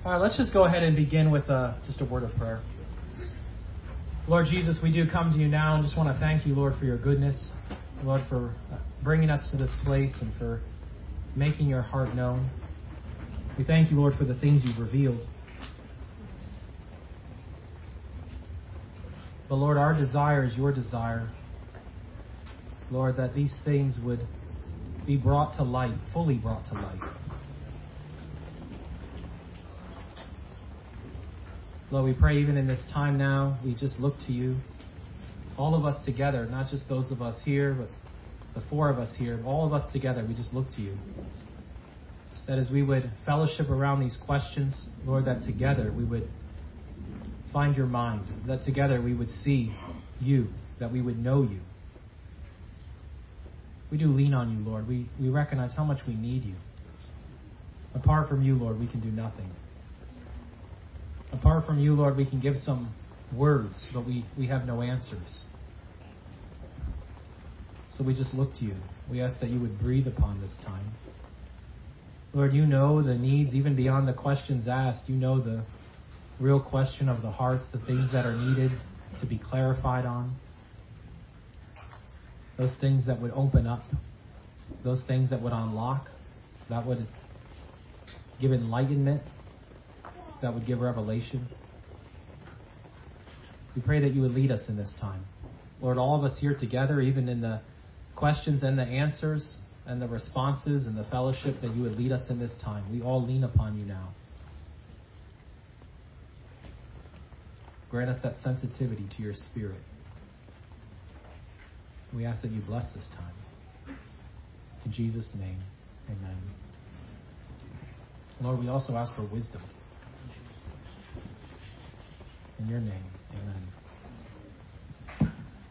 All right, let's just go ahead and begin with just a word of prayer. Lord Jesus, we do come to you now and just want to thank you, Lord, for your goodness. Lord, for bringing us to this place and for making your heart known. We thank you, Lord, for the things you've revealed. But Lord, our desire is your desire. Lord, that these things would be brought to light, fully brought to light. Lord, we pray even in this time now, we just look to you. All of us together, not just those of us here, but the four of us here, all of us together, we just look to you. That as we would fellowship around these questions, Lord, that together we would find your mind, that together we would see you, that we would know you. We do lean on you, Lord. We recognize how much we need you. Apart from you, Lord, we can do nothing. Apart from you, Lord, we can give some words, but we have no answers. So we just look to you. We ask that you would breathe upon this time. Lord, you know the needs, even beyond the questions asked. You know the real question of the hearts, the things that are needed to be clarified on. Those things that would open up. Those things that would unlock. That would give enlightenment. That would give revelation. We pray that you would lead us in this time. Lord, all of us here together, even in the questions and the answers and the responses and the fellowship, that you would lead us in this time. We all lean upon you now. Grant us that sensitivity to your Spirit. We ask that you bless this time. In Jesus' name, amen. Lord, we also ask for wisdom. In your name, amen.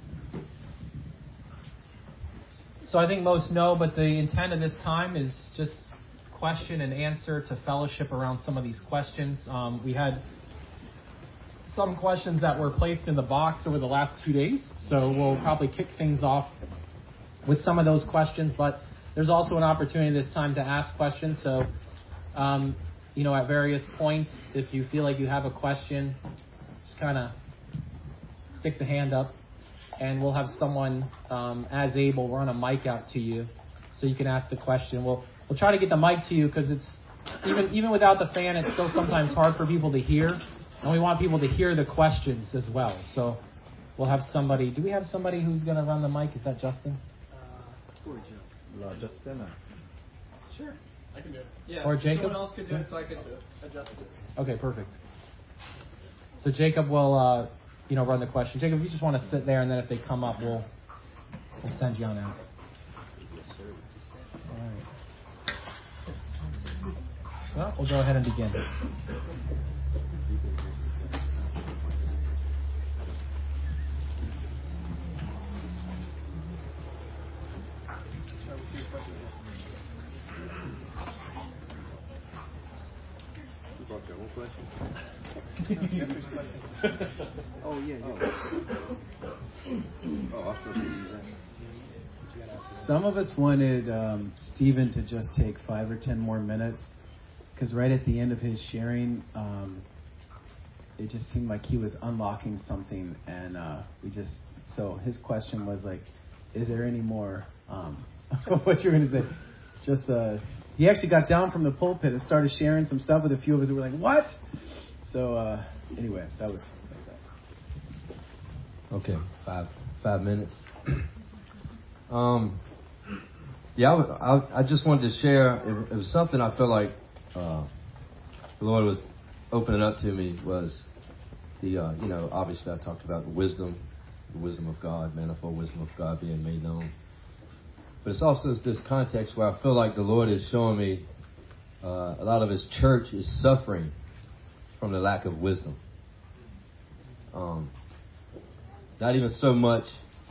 So I think most know, but the intent of this time is just question and answer to fellowship around some of these questions. We had some questions that were placed in the box over the last 2 days, so we'll probably kick things off with some of those questions, but there's also an opportunity this time to ask questions. So, at various points, if you feel like you have a question, just kind of stick the hand up, and we'll have someone as able. We'll run a mic out to you, so you can ask the question. We'll try to get the mic to you because it's even without the fan, it's still sometimes hard for people to hear, and we want people to hear the questions as well. So we'll have somebody. Do we have somebody who's going to run the mic? Is that Justin? Justin. Sure, I can do it. Yeah. Or Jacob? Someone else could do it, so I could adjust it. Okay, perfect. So Jacob will, run the question. Jacob, if you just want to sit there, and then if they come up, we'll send you on out. All right. Well, we'll go ahead and begin. You brought your own question? Oh, yeah. Oh, I was supposed to do that. Some of us wanted Stephen to just take 5 or 10 more minutes, because right at the end of his sharing, it just seemed like he was unlocking something, and so his question was like, is there any more, what you're going to say? Just, he actually got down from the pulpit and started sharing some stuff with a few of us who were like, what? So, anyway, that was that. Okay, 5 minutes. I just wanted to share. It was something I felt like the Lord was opening up to me. Was the obviously I talked about wisdom, the wisdom of God, manifold wisdom of God being made known. But it's also this context where I feel like the Lord is showing me a lot of His church is suffering from the lack of wisdom. Not even so much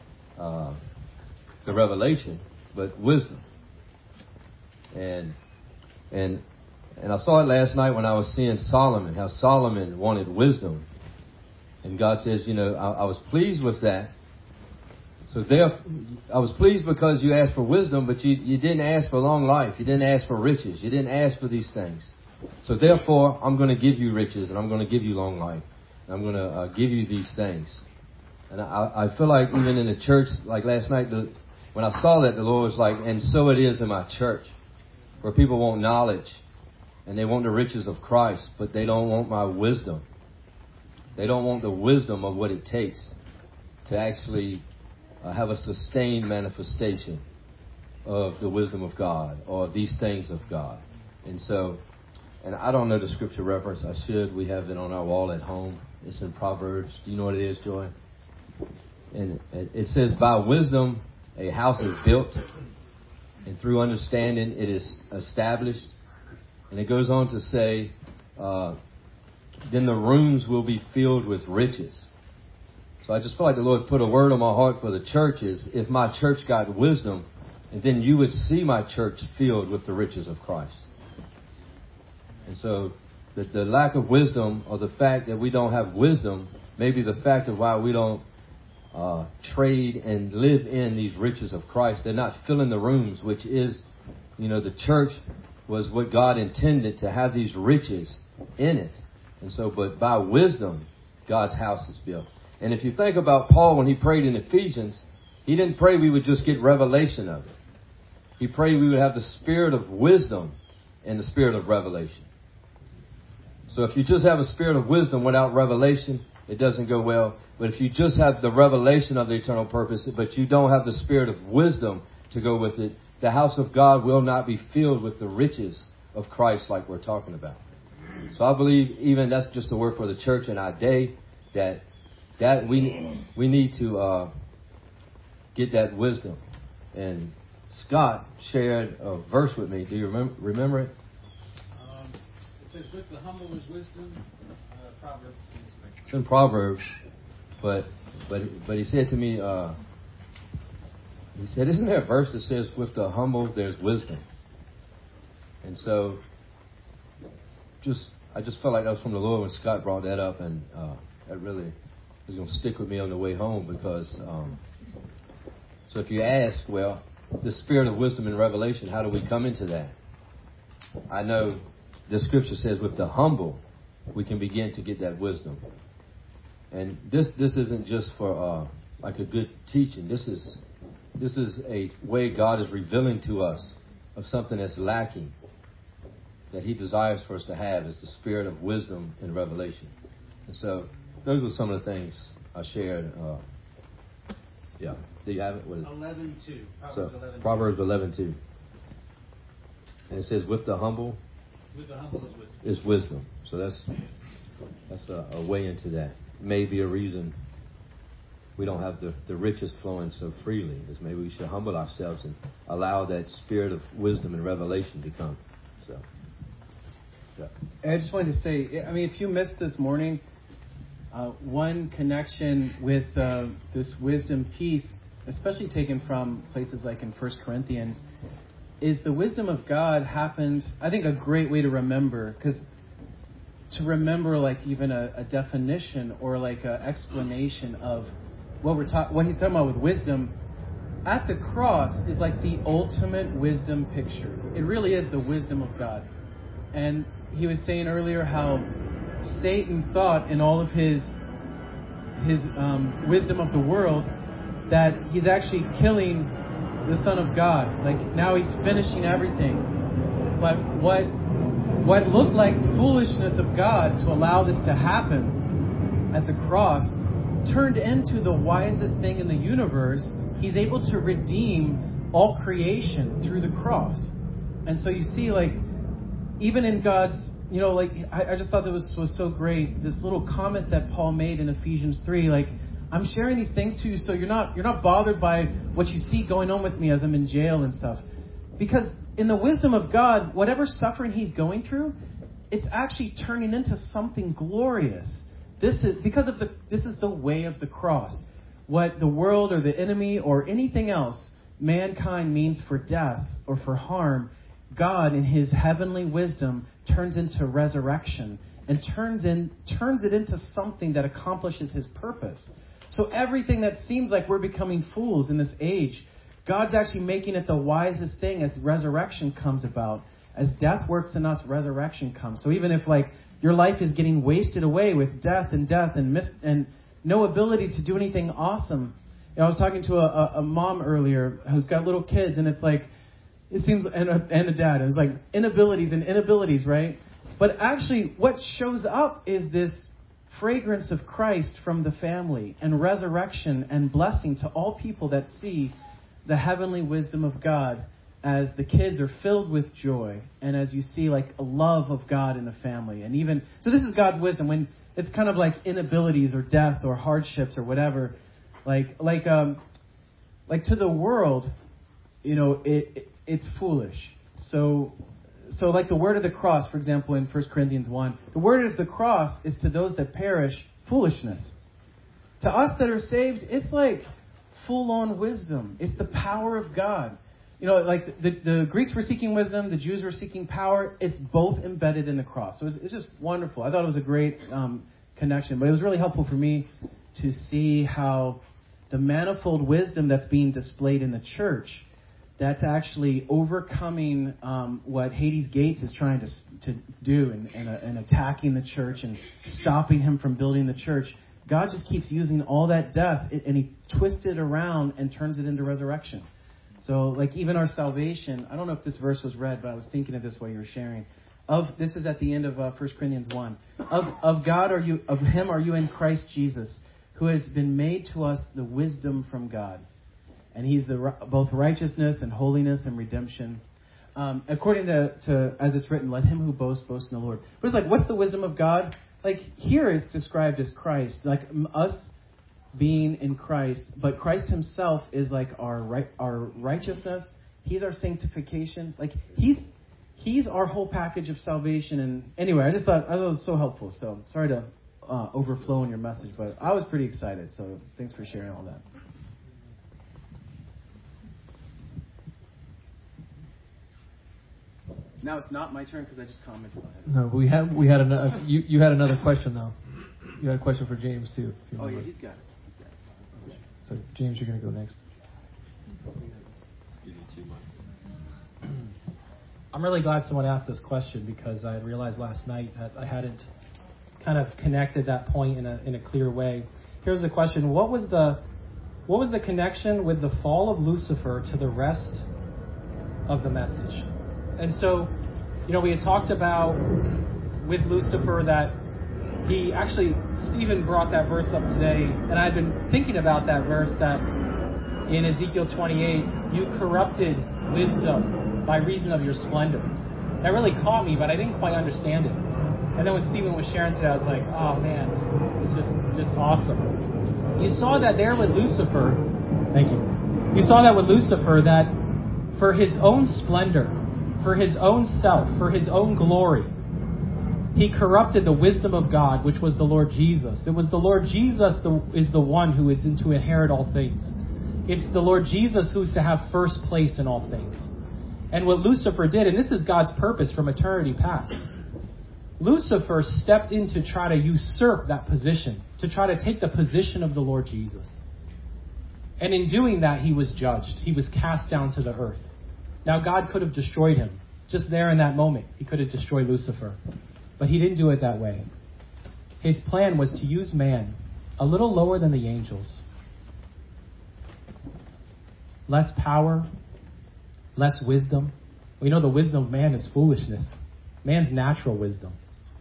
the revelation, but wisdom. And I saw it last night when I was seeing Solomon, how Solomon wanted wisdom. And God says, I was pleased with that. So I was pleased because you asked for wisdom, but you didn't ask for long life. You didn't ask for riches. You didn't ask for these things. So therefore, I'm going to give you riches, and I'm going to give you long life, and I'm going to give you these things. And I feel like even in the church, like last night, when I saw that, the Lord was like, and so it is in my church, where people want knowledge, and they want the riches of Christ, but they don't want my wisdom. They don't want the wisdom of what it takes to actually have a sustained manifestation of the wisdom of God or these things of God. And so, and I don't know the scripture reference. I should. We have it on our wall at home. It's in Proverbs. Do you know what it is, Joy? And it says, by wisdom a house is built, and through understanding it is established. And it goes on to say, then the rooms will be filled with riches. So I just feel like the Lord put a word on my heart for the churches. If my church got wisdom, and then you would see my church filled with the riches of Christ. And so the lack of wisdom, or the fact that we don't have wisdom, may be the fact of why we don't trade and live in these riches of Christ. They're not filling the rooms, which is, the church was what God intended to have these riches in it. And so, but by wisdom, God's house is built. And if you think about Paul when he prayed in Ephesians, he didn't pray we would just get revelation of it. He prayed we would have the spirit of wisdom and the spirit of revelation. So if you just have a spirit of wisdom without revelation, it doesn't go well. But if you just have the revelation of the eternal purpose, but you don't have the spirit of wisdom to go with it, the house of God will not be filled with the riches of Christ like we're talking about. So I believe even that's just a word for the church in our day, that we need to get that wisdom. And Scott shared a verse with me. Do you remember it? It says, with the humble is wisdom. Proverbs. It's in Proverbs, but he said to me, he said, isn't there a verse that says, with the humble there's wisdom? And so, I just felt like that was from the Lord when Scott brought that up, and that really is going to stick with me on the way home, because so if you ask, well, the spirit of wisdom and revelation, how do we come into that? I know the scripture says with the humble we can begin to get that wisdom. And this isn't just for like a good teaching. This is a way God is revealing to us of something that's lacking, that He desires for us to have, is the spirit of wisdom and revelation. And so those were some of the things I shared. Yeah. Do you have it? What is it? 11:2. Proverbs 11:2. And it says, with the humble is wisdom. So that's a way into that. Maybe a reason we don't have the riches flowing so freely is maybe we should humble ourselves and allow that spirit of wisdom and revelation to come. So, yeah. I just wanted to say, if you missed this morning, one connection with this wisdom piece, especially taken from places like in 1 Corinthians, is the wisdom of God happened. I think a great way to remember, because to remember like even a definition or like an explanation of what he's talking about with wisdom at the cross is like the ultimate wisdom picture. It really is the wisdom of God. And he was saying earlier how Satan thought in all of his wisdom of the world that he's actually killing the Son of God. Like now he's finishing everything. But what looked like foolishness of God to allow this to happen at the cross turned into the wisest thing in the universe. He's able to redeem all creation through the cross. And so you see, like, even in God's, I just thought that was so great. This little comment that Paul made in Ephesians 3, like, I'm sharing these things to you so you're not bothered by what you see going on with me as I'm in jail and stuff. Because in the wisdom of God, whatever suffering he's going through, it's actually turning into something glorious. This is the way of the cross. What the world or the enemy or anything else mankind means for death or for harm, God in his heavenly wisdom turns into resurrection and turns it into something that accomplishes his purpose. So everything that seems like we're becoming fools in this age, God's actually making it the wisest thing as resurrection comes about. as death works in us, resurrection comes. So even if like your life is getting wasted away with death and no ability to do anything awesome. I was talking to a mom earlier who's got little kids, and it's like, it seems, and a dad, it's like inabilities, right? But actually, what shows up is this fragrance of Christ from the family and resurrection and blessing to all people that see the heavenly wisdom of God as the kids are filled with joy and as you see like a love of God in the family. And even, so this is God's wisdom when it's kind of like inabilities or death or hardships or whatever. Like to the world, it's foolish. So like the word of the cross, for example, in 1 Corinthians 1, the word of the cross is to those that perish foolishness. To us that are saved, it's like full-on wisdom. It's the power of God. Like the Greeks were seeking wisdom, the Jews were seeking power. It's both embedded in the cross. So it's just wonderful. I thought it was a great connection, but it was really helpful for me to see how the manifold wisdom that's being displayed in the church, that's actually overcoming what Hades Gates is trying to do and attacking the church and stopping him from building the church. God just keeps using all that death and he twists it around and turns it into resurrection. So like even our salvation, I don't know if this verse was read, but I was thinking of this while you were sharing. This is at the end of 1 Corinthians 1. Of him are you in Christ Jesus, who has been made to us the wisdom from God. And he's both righteousness and holiness and redemption. According to, as it's written, let him who boasts, boast in the Lord. But it's like, what's the wisdom of God? Like here it's described as Christ, like us being in Christ. But Christ himself is like our righteousness. He's our sanctification. Like he's our whole package of salvation. And anyway, I thought it was so helpful. So sorry to overflow in your message, but I was pretty excited. So thanks for sharing all that. Now it's not my turn because I just commented on it. No, we had another. You had another question though. You had a question for James too. Oh yeah, he's got it. So James, you're going to go next. I'm really glad someone asked this question because I realized last night that I hadn't kind of connected that point in a clear way. Here's the question: What was the connection with the fall of Lucifer to the rest of the message? And so, we had talked about with Lucifer that Stephen brought that verse up today, and I've been thinking about that verse that in Ezekiel 28, you corrupted wisdom by reason of your splendor. That really caught me, but I didn't quite understand it. And then when Stephen was sharing today, I was like, oh man, it's just awesome. You saw that there with Lucifer. Thank you. You saw that with Lucifer, that for his own splendor, for his own self, for his own glory, he corrupted the wisdom of God, which was the Lord Jesus. It was the Lord Jesus is the one who is to inherit all things. It's the Lord Jesus who's to have first place in all things. And what Lucifer did, and this is God's purpose from eternity past, Lucifer stepped in to try to usurp that position, to try to take the position of the Lord Jesus. And in doing that, he was judged. He was cast down to the earth. Now, God could have destroyed him. Just there in that moment, he could have destroyed Lucifer. But he didn't do it that way. His plan was to use man a little lower than the angels. Less power, less wisdom. We know the wisdom of man is foolishness. Man's natural wisdom.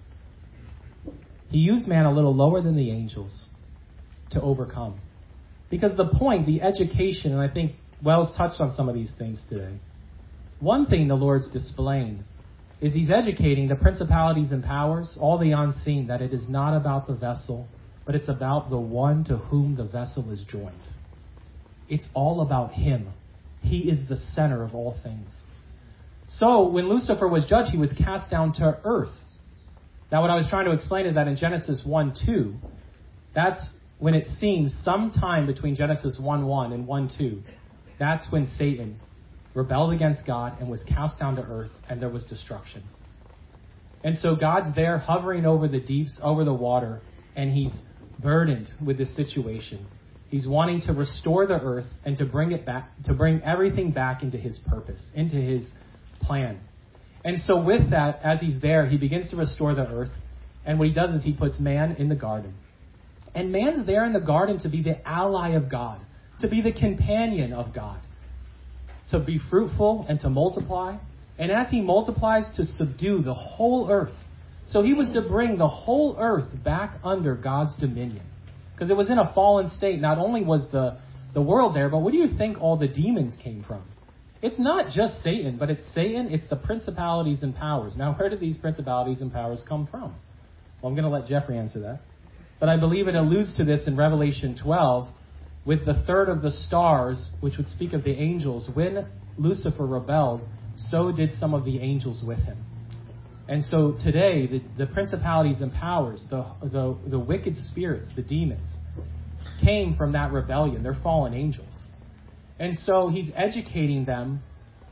He used man a little lower than the angels to overcome. Because the point, the education, and I think Wells touched on some of these things today. One thing the Lord's displaying is he's educating the principalities and powers, all the unseen, that it is not about the vessel, but it's about the one to whom the vessel is joined. It's all about him. He is the center of all things. So when Lucifer was judged, he was cast down to earth. Now what I was trying to explain is that in Genesis 1:2, that's when it seems sometime between Genesis 1:1 and 1:2, that's when Satan rebelled against God and was cast down to earth, and there was destruction. And so God's there hovering over the deeps, over the water, and he's burdened with this situation. He's wanting to restore the earth and to bring it back, to bring everything back into his purpose, into his plan. And so with that, as he's there, he begins to restore the earth. And what he does is he puts man in the garden. And man's there in the garden to be the ally of God, to be the companion of God, to be fruitful and to multiply. And as he multiplies, to subdue the whole earth. So he was to bring the whole earth back under God's dominion. Because it was in a fallen state. Not only was the world there, but where do you think all the demons came from? It's not just Satan, but it's Satan, it's the principalities and powers. Now, where did these principalities and powers come from? Well, I'm going to let Jeffrey answer that. But I believe it alludes to this in Revelation 12 with the third of the stars, which would speak of the angels. When Lucifer rebelled, so did some of the angels with him. And so today, the principalities and powers, the wicked spirits, the demons, came from that rebellion. They're fallen angels. And so he's educating them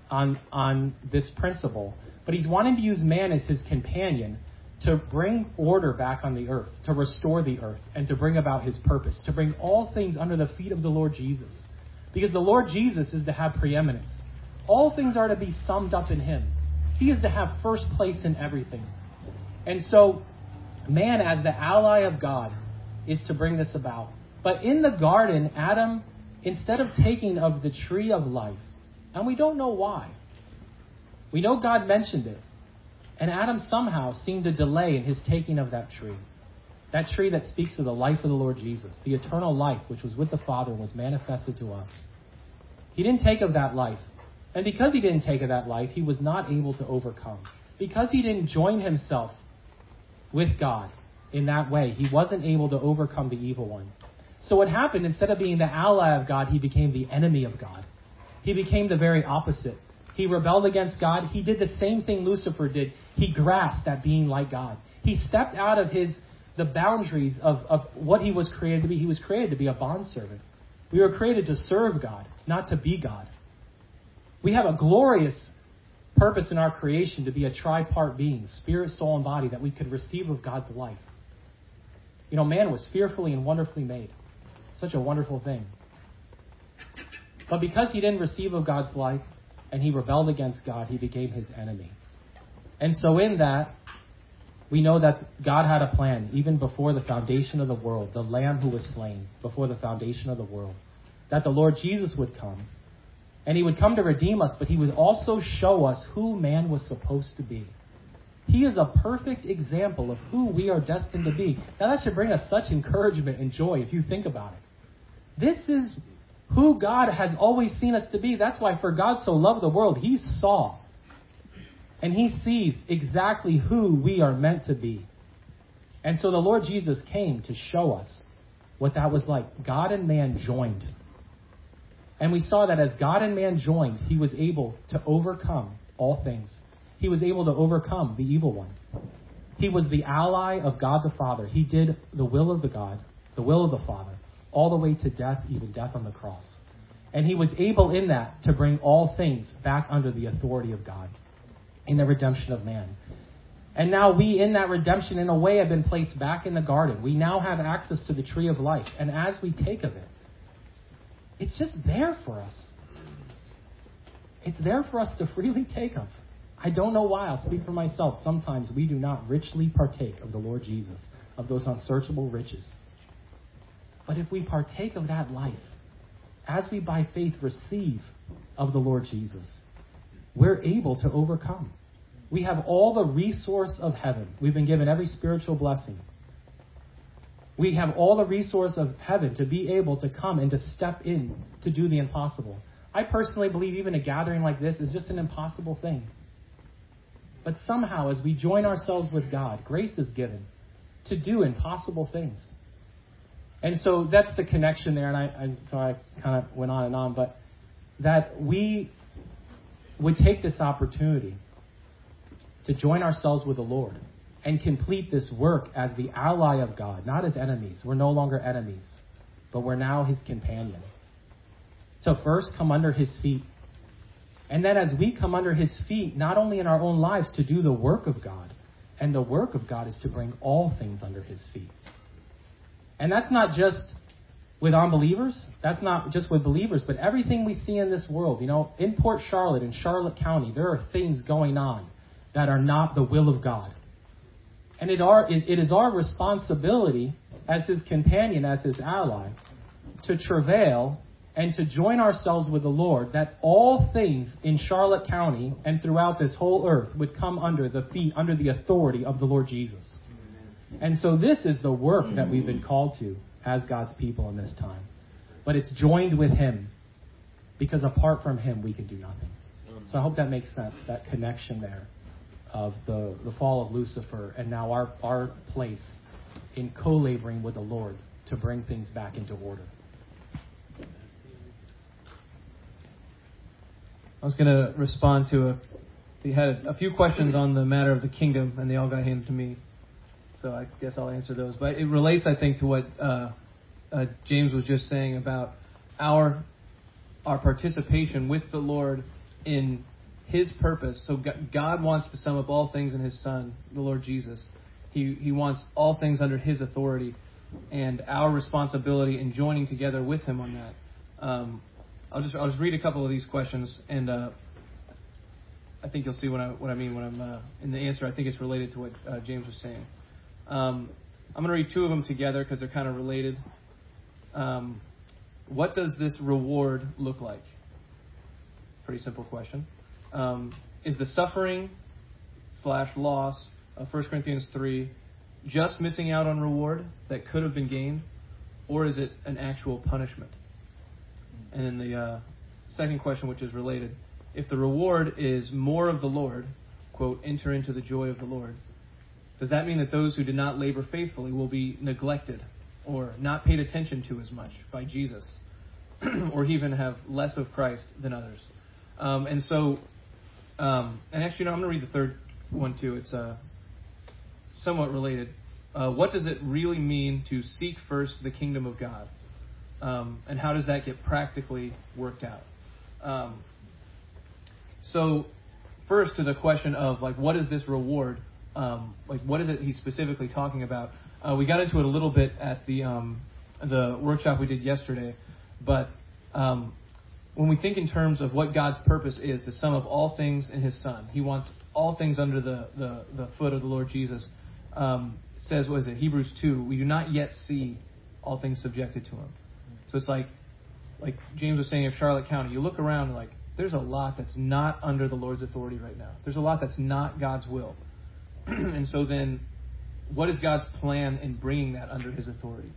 on this principle. But he's wanting to use man as his companion to bring order back on the earth, to restore the earth, and to bring about his purpose, to bring all things under the feet of the Lord Jesus. Because the Lord Jesus is to have preeminence. All things are to be summed up in him. He is to have first place in everything. And so man, as the ally of God, is to bring this about. But in the garden, Adam, instead of taking of the tree of life, and we don't know why. We know God mentioned it. And Adam somehow seemed to delay in his taking of that tree. That tree that speaks of the life of the Lord Jesus. The eternal life which was with the Father and was manifested to us. He didn't take of that life. And because he didn't take of that life, he was not able to overcome. Because he didn't join himself with God in that way, he wasn't able to overcome the evil one. So what happened, instead of being the ally of God, he became the enemy of God. He became the very opposite. He rebelled against God. He did the same thing Lucifer did. He grasped at being like God. He stepped out of the boundaries of what he was created to be. He was created to be a bondservant. We were created to serve God, not to be God. We have a glorious purpose in our creation to be a tripart being, spirit, soul, and body, that we could receive of God's life. You know, man was fearfully and wonderfully made. Such a wonderful thing. But because he didn't receive of God's life and he rebelled against God, he became his enemy. And so in that, we know that God had a plan even before the foundation of the world, the Lamb who was slain before the foundation of the world, that the Lord Jesus would come. And he would come to redeem us, but he would also show us who man was supposed to be. He is a perfect example of who we are destined to be. Now that should bring us such encouragement and joy if you think about it. This is who God has always seen us to be. That's why for God so loved the world, he saw. And he sees exactly who we are meant to be. And so the Lord Jesus came to show us what that was like. God and man joined. And we saw that as God and man joined, he was able to overcome all things. He was able to overcome the evil one. He was the ally of God the Father. He did the will of the God, the will of the Father, all the way to death, even death on the cross. And he was able in that to bring all things back under the authority of God in the redemption of man. And now we, in that redemption, in a way, have been placed back in the garden. We now have access to the tree of life. And as we take of it, it's just there for us. It's there for us to freely take of. I don't know why. I'll speak for myself. Sometimes we do not richly partake of the Lord Jesus, of those unsearchable riches. But if we partake of that life, as we by faith receive of the Lord Jesus, we're able to overcome. We have all the resource of heaven. We've been given every spiritual blessing. We have all the resource of heaven to be able to come and to step in to do the impossible. I personally believe even a gathering like this is just an impossible thing. But somehow, as we join ourselves with God, grace is given to do impossible things. And so that's the connection there. And so I kind of went on and on. But that we would take this opportunity to join ourselves with the Lord and complete this work as the ally of God, not as enemies. We're no longer enemies, but we're now his companion. To first come under his feet. And then as we come under his feet, not only in our own lives to do the work of God, and the work of God is to bring all things under his feet. And that's not just with unbelievers. That's not just with believers, but everything we see in this world. You know, in Port Charlotte, in Charlotte County, there are things going on that are not the will of God. And it is our responsibility as his companion, as his ally, to travail and to join ourselves with the Lord, that all things in Charlotte County and throughout this whole earth would come under the authority of the Lord Jesus. And so this is the work that we've been called to as God's people in this time. But it's joined with him, because apart from him, we can do nothing. So I hope that makes sense, that connection there of the fall of Lucifer and now our place in co-laboring with the Lord to bring things back into order. I was going to respond to we had a few questions on the matter of the kingdom, and they all got handed to me. So I guess I'll answer those. But it relates, I think, to what James was just saying about our participation with the Lord in his purpose. So God wants to sum up all things in his Son, the Lord Jesus. He wants all things under his authority, and our responsibility in joining together with him on that. I'll just read a couple of these questions, and I think you'll see what I mean when I'm in the answer. I think it's related to what James was saying. I'm going to read two of them together because they're kind of related. What does this reward look like? Pretty simple question. Is the suffering / loss of 1 Corinthians 3 just missing out on reward that could have been gained, or is it an actual punishment? And then the second question, which is related, if the reward is more of the Lord, quote, enter into the joy of the Lord, does that mean that those who did not labor faithfully will be neglected or not paid attention to as much by Jesus, or even have less of Christ than others? And actually, I'm going to read the third one too. It's somewhat related. What does it really mean to seek first the kingdom of God? And how does that get practically worked out? So first to the question of what is this reward? What is it he's specifically talking about? We got into it a little bit at the workshop we did yesterday, but when we think in terms of what God's purpose is, the sum of all things in his Son, he wants all things under the foot of the Lord Jesus. Says, what is it, Hebrews 2, we do not yet see all things subjected to him. So it's like James was saying of Charlotte County, you look around and there's a lot that's not under the Lord's authority right now. There's a lot that's not God's will. And so then, what is God's plan in bringing that under his authority?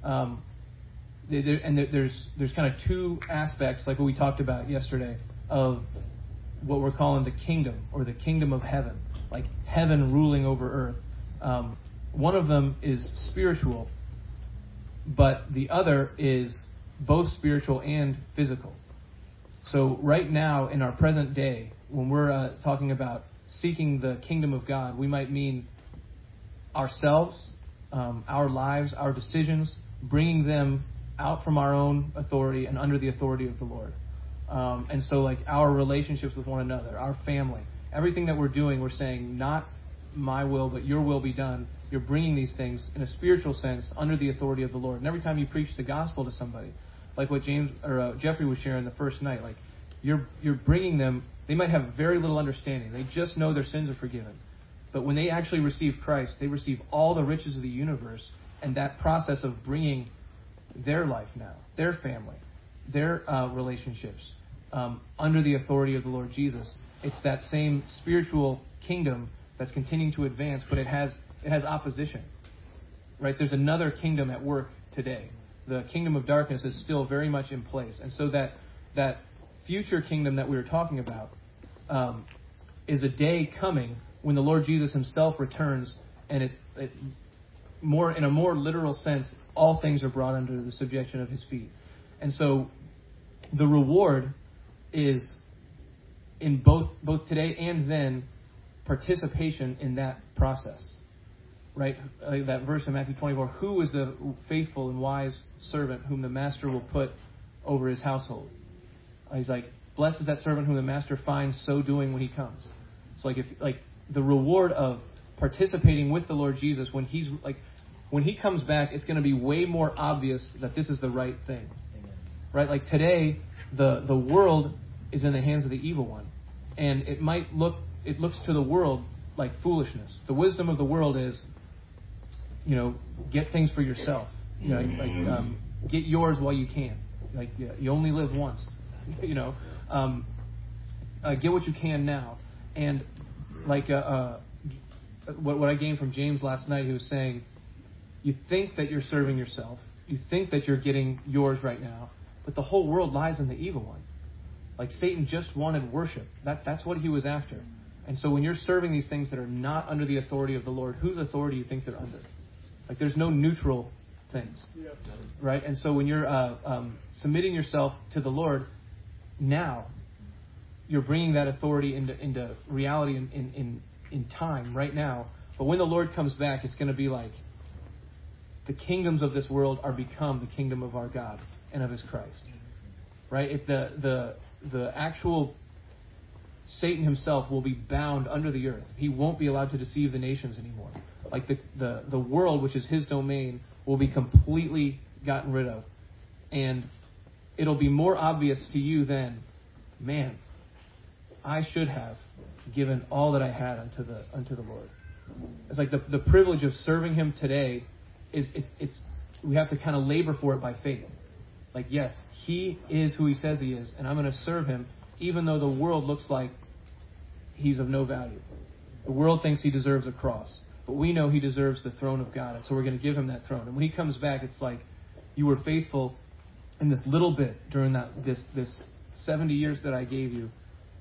There's kind of two aspects, like what we talked about yesterday, of what we're calling the kingdom, or the kingdom of heaven, like heaven ruling over earth. One of them is spiritual, but the other is both spiritual and physical. So right now, in our present day, when we're talking about seeking the kingdom of God, we might mean ourselves, our lives, our decisions, bringing them out from our own authority and under the authority of the Lord. And so our relationships with one another, our family, everything that we're doing, we're saying, not my will, but your will be done. You're bringing these things in a spiritual sense under the authority of the Lord. And every time you preach the gospel to somebody, like what James or Jeffrey was sharing the first night, you're bringing them. They might have very little understanding. They just know their sins are forgiven. But when they actually receive Christ, they receive all the riches of the universe, and that process of bringing their life now, their family, their relationships under the authority of the Lord Jesus. It's that same spiritual kingdom that's continuing to advance, but it has opposition. Right? There's another kingdom at work today. The kingdom of darkness is still very much in place. And so that future kingdom that we were talking about is a day coming when the Lord Jesus himself returns, and it in a more literal sense, all things are brought under the subjection of his feet. And so the reward is in both today and then participation in that process. Right? That verse in Matthew 24, who is the faithful and wise servant whom the master will put over his household? He's like, blessed is that servant whom the master finds so doing when he comes. So the reward of participating with the Lord Jesus, when he comes back, it's going to be way more obvious that this is the right thing. Amen. Right? Today, the world is in the hands of the evil one. And it might look it looks to the world like foolishness. The wisdom of the world is, get things for yourself. Get yours while you can. You only live once. Get what you can now. And what I gained from James last night, he was saying, you think that you're serving yourself. You think that you're getting yours right now. But the whole world lies in the evil one. Like Satan just wanted worship. That's what he was after. And so when you're serving these things that are not under the authority of the Lord, whose authority do you think they're under? Like there's no neutral things. Right? And so when you're submitting yourself to the Lord, now you're bringing that authority into reality in time, right now. But when the Lord comes back, it's going to be like the kingdoms of this world are become the kingdom of our God and of His Christ. Right? The actual Satan himself will be bound under the earth. He won't be allowed to deceive the nations anymore. Like the world, which is his domain, will be completely gotten rid of. And it'll be more obvious to you then, man, I should have given all that I had unto the Lord. It's like the privilege of serving Him today is we have to kind of labor for it by faith. Like, yes, He is who He says He is, and I'm going to serve Him even though the world looks like He's of no value. The world thinks He deserves a cross, but we know He deserves the throne of God, and so we're going to give Him that throne. And when He comes back, it's like, you were faithful in this little bit during this 70 years that I gave you.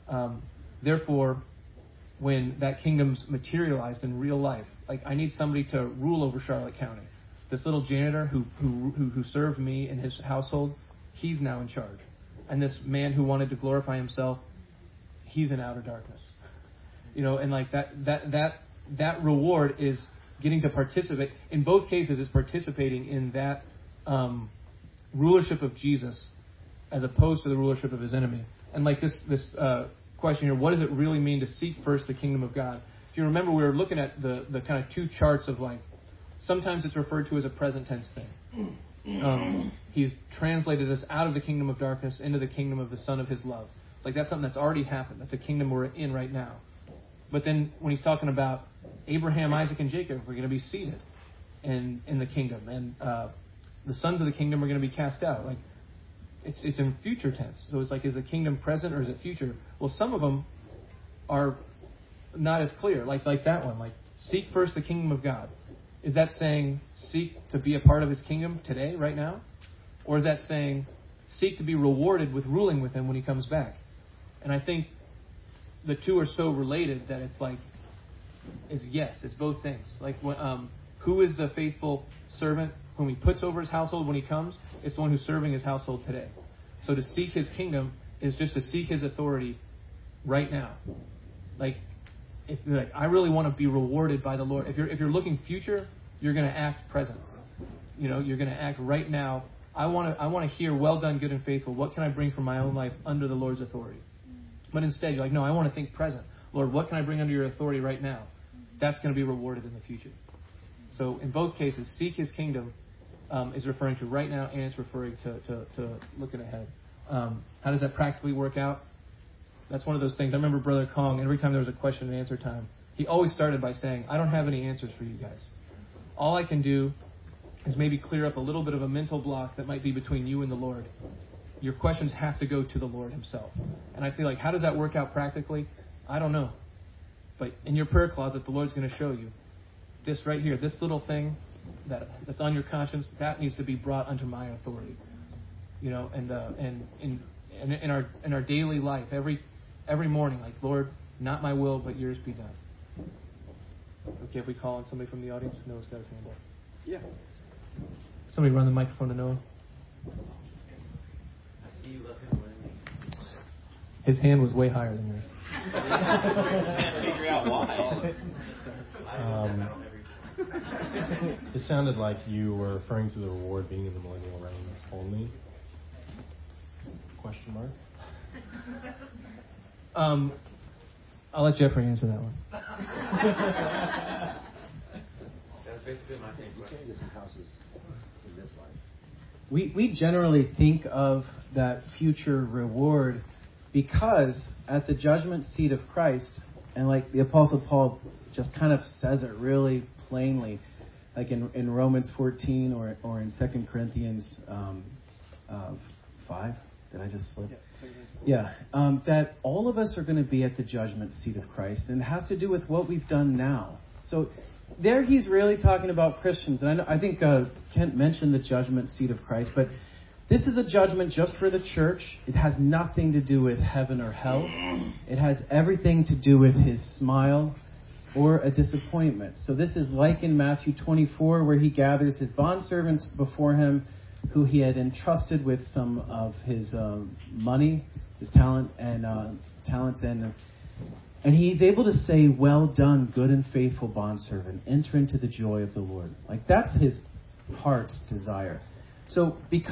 Therefore, when that kingdom's materialized in real life, like I need somebody to rule over Charlotte County. This little janitor who served me in his household, he's now in charge. And this man who wanted to glorify himself, he's in outer darkness. And like that reward is getting to participate. In both cases, it's participating in that rulership of Jesus as opposed to the rulership of his enemy. And like this question here, what does it really mean to seek first the kingdom of God? If you remember, we were looking at the kind of two charts of like, sometimes it's referred to as a present tense thing. He's translated us out of the kingdom of darkness into the kingdom of the Son of His love. Like that's something that's already happened. That's a kingdom we're in right now. But then when he's talking about Abraham, Isaac, and Jacob, we're going to be seated in the kingdom. And the sons of the kingdom are going to be cast out. Like it's in future tense. So it's like, is the kingdom present or is it future? Well, some of them are not as clear. Like that one. Like, seek first the kingdom of God. Is that saying seek to be a part of His kingdom today, right now? Or is that saying seek to be rewarded with ruling with Him when He comes back? And I think the two are so related that it's like, it's both things. Like, who is the faithful servant whom He puts over His household when He comes? It's the one who's serving His household today. So to seek His kingdom is just to seek His authority right now. Like, if you're like, I really want to be rewarded by the Lord. If you're looking future, you're going to act present. You're going to act right now. I want to hear, well done, good and faithful. What can I bring from my own life under the Lord's authority? But instead, you're like, no, I want to think present. Lord, what can I bring under your authority right now? That's going to be rewarded in the future. So in both cases, seek His kingdom is referring to right now, and it's referring to looking ahead. How does that practically work out? That's one of those things. I remember Brother Kong, every time there was a question and answer time, he always started by saying, I don't have any answers for you guys. All I can do is maybe clear up a little bit of a mental block that might be between you and the Lord. Your questions have to go to the Lord Himself. And I feel like, how does that work out practically? I don't know. But in your prayer closet, the Lord's going to show you this right here, this little thing that's on your conscience, that needs to be brought under my authority. And in our daily life, every morning, like, Lord, not my will, but yours be done. Okay, if we call on somebody from the audience, Noah's got his hand up. Yeah. Somebody run the microphone to Noah. I see you love him more than me. His hand was way higher than yours. Figure out why. It sounded like you were referring to the reward being in the millennial reign only. Question mark? I'll let Jeffrey answer that one. That's basically my same You question. can't get some houses in this life. We generally think of that future reward because at the judgment seat of Christ, And like the Apostle Paul just kind of says it really plainly, like in Romans 14 or in 2 Corinthians 5. Did I just slip? Yeah. That all of us are going to be at the judgment seat of Christ. And it has to do with what we've done now. So there he's really talking about Christians. And I think Kent mentioned the judgment seat of Christ. But this is a judgment just for the church. It has nothing to do with heaven or hell. It has everything to do with his smile or a disappointment. So this is like in Matthew 24, where he gathers his bondservants before him, who he had entrusted with some of his money, his talents, and he's able to say, "Well done, good and faithful bondservant. Enter into the joy of the Lord." Like that's his heart's desire. So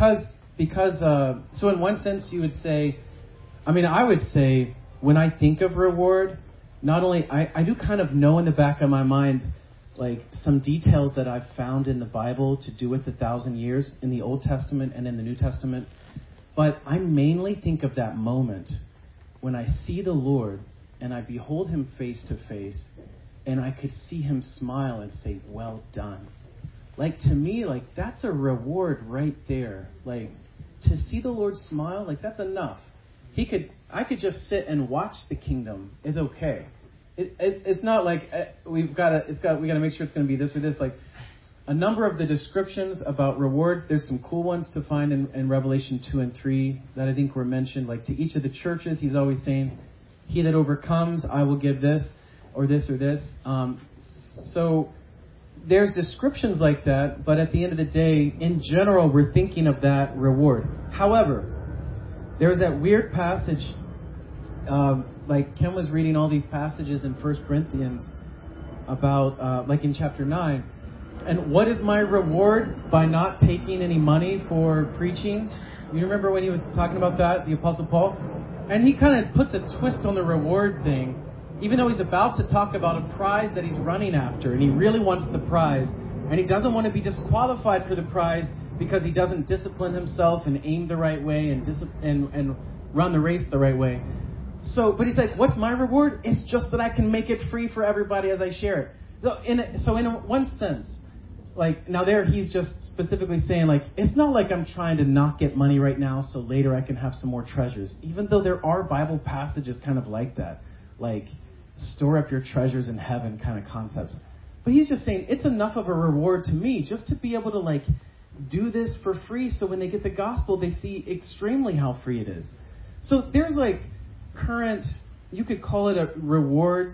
so in one sense you would say, I would say when I think of reward, not only I do kind of know in the back of my mind like some details that I've found in the Bible to do with the 1,000 years in the Old Testament and in the New Testament. But I mainly think of that moment when I see the Lord and I behold him face to face and I could see him smile and say, "Well done." Like to me, like that's a reward right there. Like to see the Lord smile, like that's enough. I could just sit and watch the kingdom is okay. It's not like we got to make sure it's going to be this or this. Like a number of the descriptions about rewards, there's some cool ones to find in Revelation 2 and 3 that I think were mentioned. Like to each of the churches, he's always saying, "He that overcomes, I will give this or this or this." So there's descriptions like that, but at the end of the day, in general, we're thinking of that reward. However, there's that weird passage. Like Ken was reading all these passages in 1 Corinthians about, like in chapter 9. And what is my reward by not taking any money for preaching? You remember when he was talking about that, the Apostle Paul? And he kind of puts a twist on the reward thing, even though he's about to talk about a prize that he's running after, and he really wants the prize, and he doesn't want to be disqualified for the prize because he doesn't discipline himself and aim the right way and run the race the right way. So, but he's like, what's my reward? It's just that I can make it free for everybody as I share it. So in one sense, like now there he's just specifically saying like, it's not like I'm trying to not get money right now so later I can have some more treasures. Even though there are Bible passages kind of like that, like store up your treasures in heaven kind of concepts. But he's just saying it's enough of a reward to me just to be able to like do this for free so when they get the gospel they see extremely how free it is. So there's like current, you could call it a rewards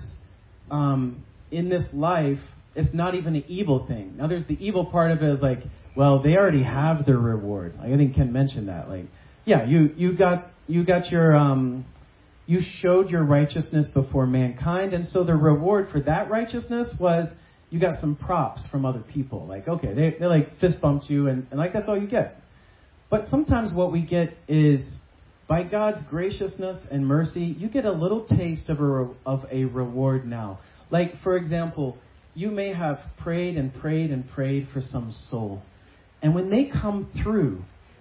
in this life. It's not even an evil thing. Now there's the evil part of it is like, well, they already have their reward. Like, I think Ken mentioned that. Like, yeah, you got your you showed your righteousness before mankind, and so the reward for that righteousness was you got some props from other people. Like, okay, they like fist bumped you, and like that's all you get. But sometimes what we get is, by God's graciousness and mercy, you get a little taste of a reward now. Like, for example, you may have prayed and prayed and prayed for some soul. And when they come through,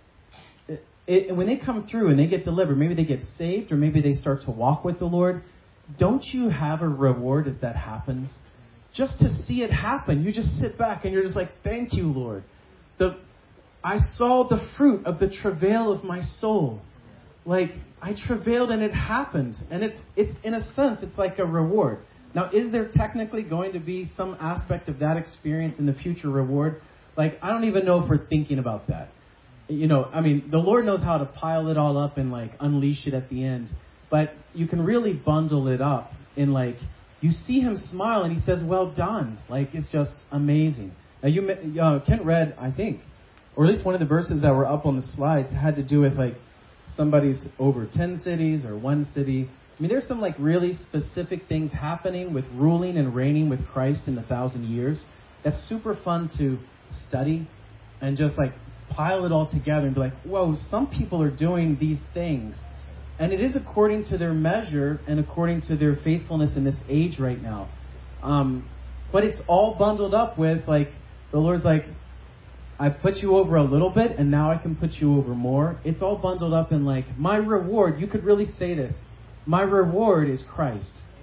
and they get delivered, maybe they get saved or maybe they start to walk with the Lord, don't you have a reward as that happens? Just to see it happen, you just sit back and you're just like, thank you, Lord. I saw the fruit of the travail of my soul. Like, I travailed and it happened. And it's in a sense, it's like a reward. Now, is there technically going to be some aspect of that experience in the future reward? Like, I don't even know if we're thinking about that. You know, I mean, the Lord knows how to pile it all up and, like, unleash it at the end. But you can really bundle it up in, like, you see him smile and he says, well done. Like, it's just amazing. Now, Kent read, I think, or at least one of the verses that were up on the slides had to do with, like, somebody's over 10 cities or one city. I mean, there's some like really specific things happening with ruling and reigning with Christ in 1,000 years. That's super fun to study and just like pile it all together and be like, whoa, some people are doing these things. And it is according to their measure and according to their faithfulness in this age right now. But it's all bundled up with like, the Lord's like, I put you over a little bit and now I can put you over more. It's all bundled up in like, my reward, you could really say this, my reward is Christ.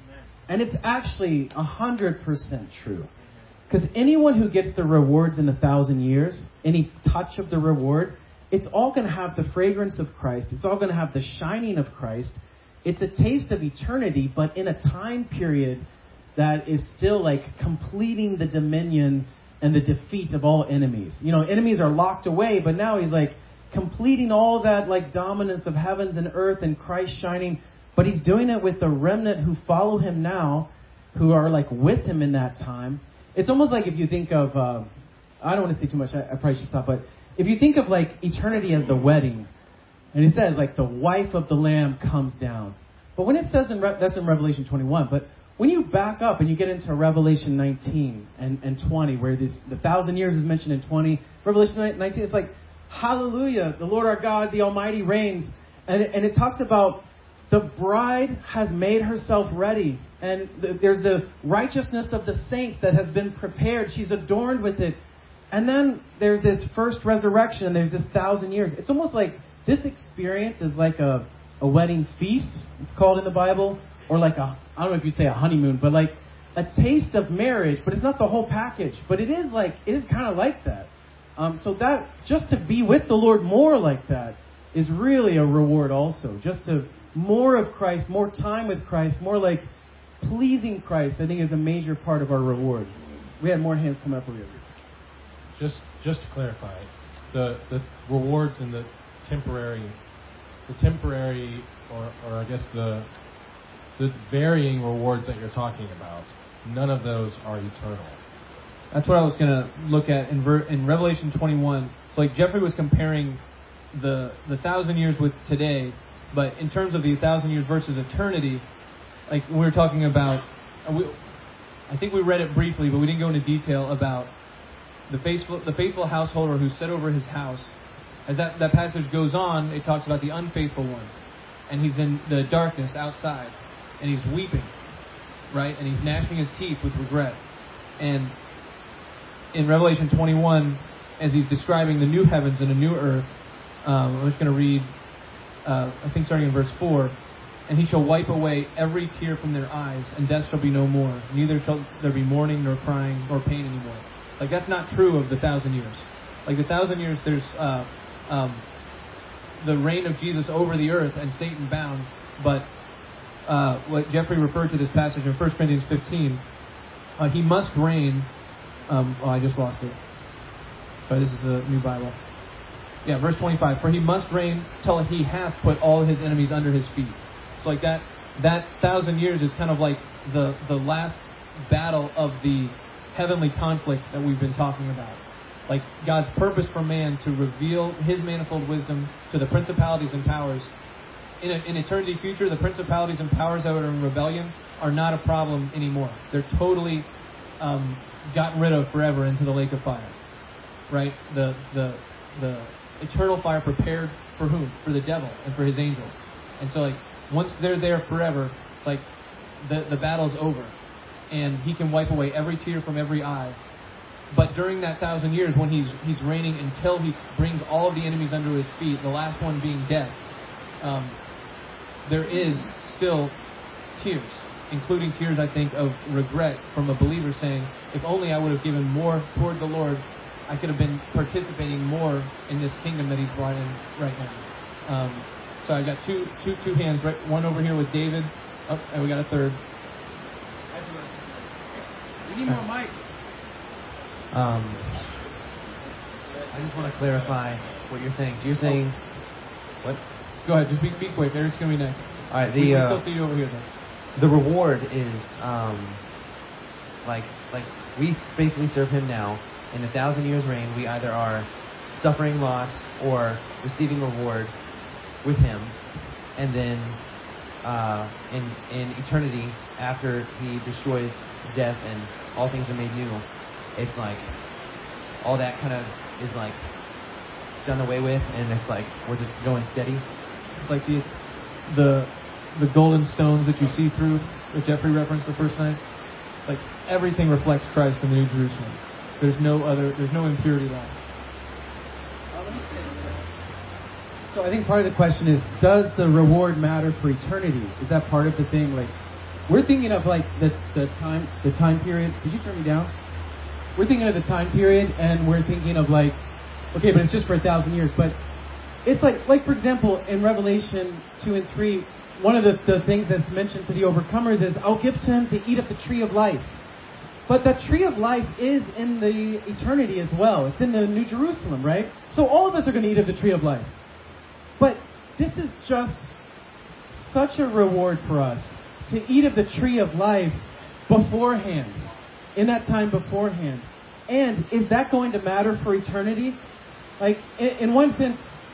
And it's actually 100% true. Because anyone who gets the rewards in 1,000 years, any touch of the reward, it's all going to have the fragrance of Christ. It's all going to have the shining of Christ. It's a taste of eternity, but in a time period that is still like completing the dominion and the defeat of all enemies. You know, enemies are locked away, but now he's like completing all that like dominance of heavens and earth and Christ shining. But he's doing it with the remnant who follow him now, who are like with him in that time. It's almost like if you think of, I don't want to say too much, I probably should stop, but if you think of like eternity as the wedding, and he says like the wife of the Lamb comes down. But when it says, that's in Revelation 21, but when you back up and you get into Revelation 19 and 20, where the 1,000 years is mentioned in 20, Revelation 19, it's like, hallelujah, the Lord our God, the Almighty reigns. And it talks about the bride has made herself ready. And there's the righteousness of the saints that has been prepared. She's adorned with it. And then there's this first resurrection, and there's this 1,000 years. It's almost like this experience is like a wedding feast, it's called in the Bible, or like I don't know if you'd say a honeymoon, but like a taste of marriage, but it's not the whole package. But it is kind of like that. So that, just to be with the Lord more like that is really a reward also. Just to more of Christ, more time with Christ, more like pleasing Christ, I think is a major part of our reward. We had more hands come up over here. Just to clarify, the rewards and the temporary, or I guess the varying rewards that you're talking about, none of those are eternal. That's what I was going to look at in Revelation 21. So like Jeffrey was comparing the 1,000 years with today, but in terms of the 1,000 years versus eternity, like we were talking about, I think we read it briefly, but we didn't go into detail about the faithful householder who set over his house. As that passage goes on, it talks about the unfaithful one, and he's in the darkness outside, and he's weeping, right? And he's gnashing his teeth with regret. And in Revelation 21, as he's describing the new heavens and a new earth, I'm just going to read, I think starting in verse 4, and he shall wipe away every tear from their eyes, and death shall be no more. Neither shall there be mourning, nor crying, nor pain anymore. Like, that's not true of the 1,000 years. Like, the 1,000 years, there's the reign of Jesus over the earth and Satan bound. But what Jeffrey referred to this passage in 1 Corinthians 15, he must reign. I just lost it. Sorry, this is a new Bible. Yeah, verse 25. For he must reign till he hath put all his enemies under his feet. So like that 1,000 years is kind of like the last battle of the heavenly conflict that we've been talking about. Like God's purpose for man to reveal his manifold wisdom to the principalities and powers. In eternity future, the principalities and powers that are in rebellion are not a problem anymore. They're totally gotten rid of forever into the lake of fire. Right? The eternal fire prepared for whom? For the devil and for his angels. And so like once they're there forever, it's like the battle's over. And he can wipe away every tear from every eye. But during that 1,000 years, when he's reigning until he brings all of the enemies under his feet, the last one being death, there is still tears, including tears, I think, of regret from a believer saying, if only I would have given more toward the Lord, I could have been participating more in this kingdom that he's brought in right now. So I've got two hands, right? One over here with David. Oh, and we got a third. We need more mics. I just want to clarify what you're saying. So you're saying, what? Go ahead, just be quick. Eric's going to be next. All right. We can still see you over here, though. The reward is like we faithfully serve him now. In 1,000 years reign, we either are suffering loss or receiving reward with him, and then in eternity, after he destroys death and all things are made new, it's like all that kind of is like done away with, and it's like we're just going steady. It's like the golden stones that you see through that Jeffrey referenced the first night. Like everything reflects Christ in the New Jerusalem. There's no impurity left. So I think part of the question is, does the reward matter for eternity? Is that part of the thing? Like, we're thinking of like the time period. Did you turn me down? We're thinking of the time period, and we're thinking of like, okay, but it's just for 1,000 years. But it's like for example, in Revelation 2 and 3, one of the things that's mentioned to the overcomers is, I'll give to him to eat of the tree of life. But that tree of life is in the eternity as well. It's in the New Jerusalem, right? So all of us are going to eat of the tree of life. But this is just such a reward for us to eat of the tree of life beforehand, in that time beforehand. And is that going to matter for eternity? Like, in one sense,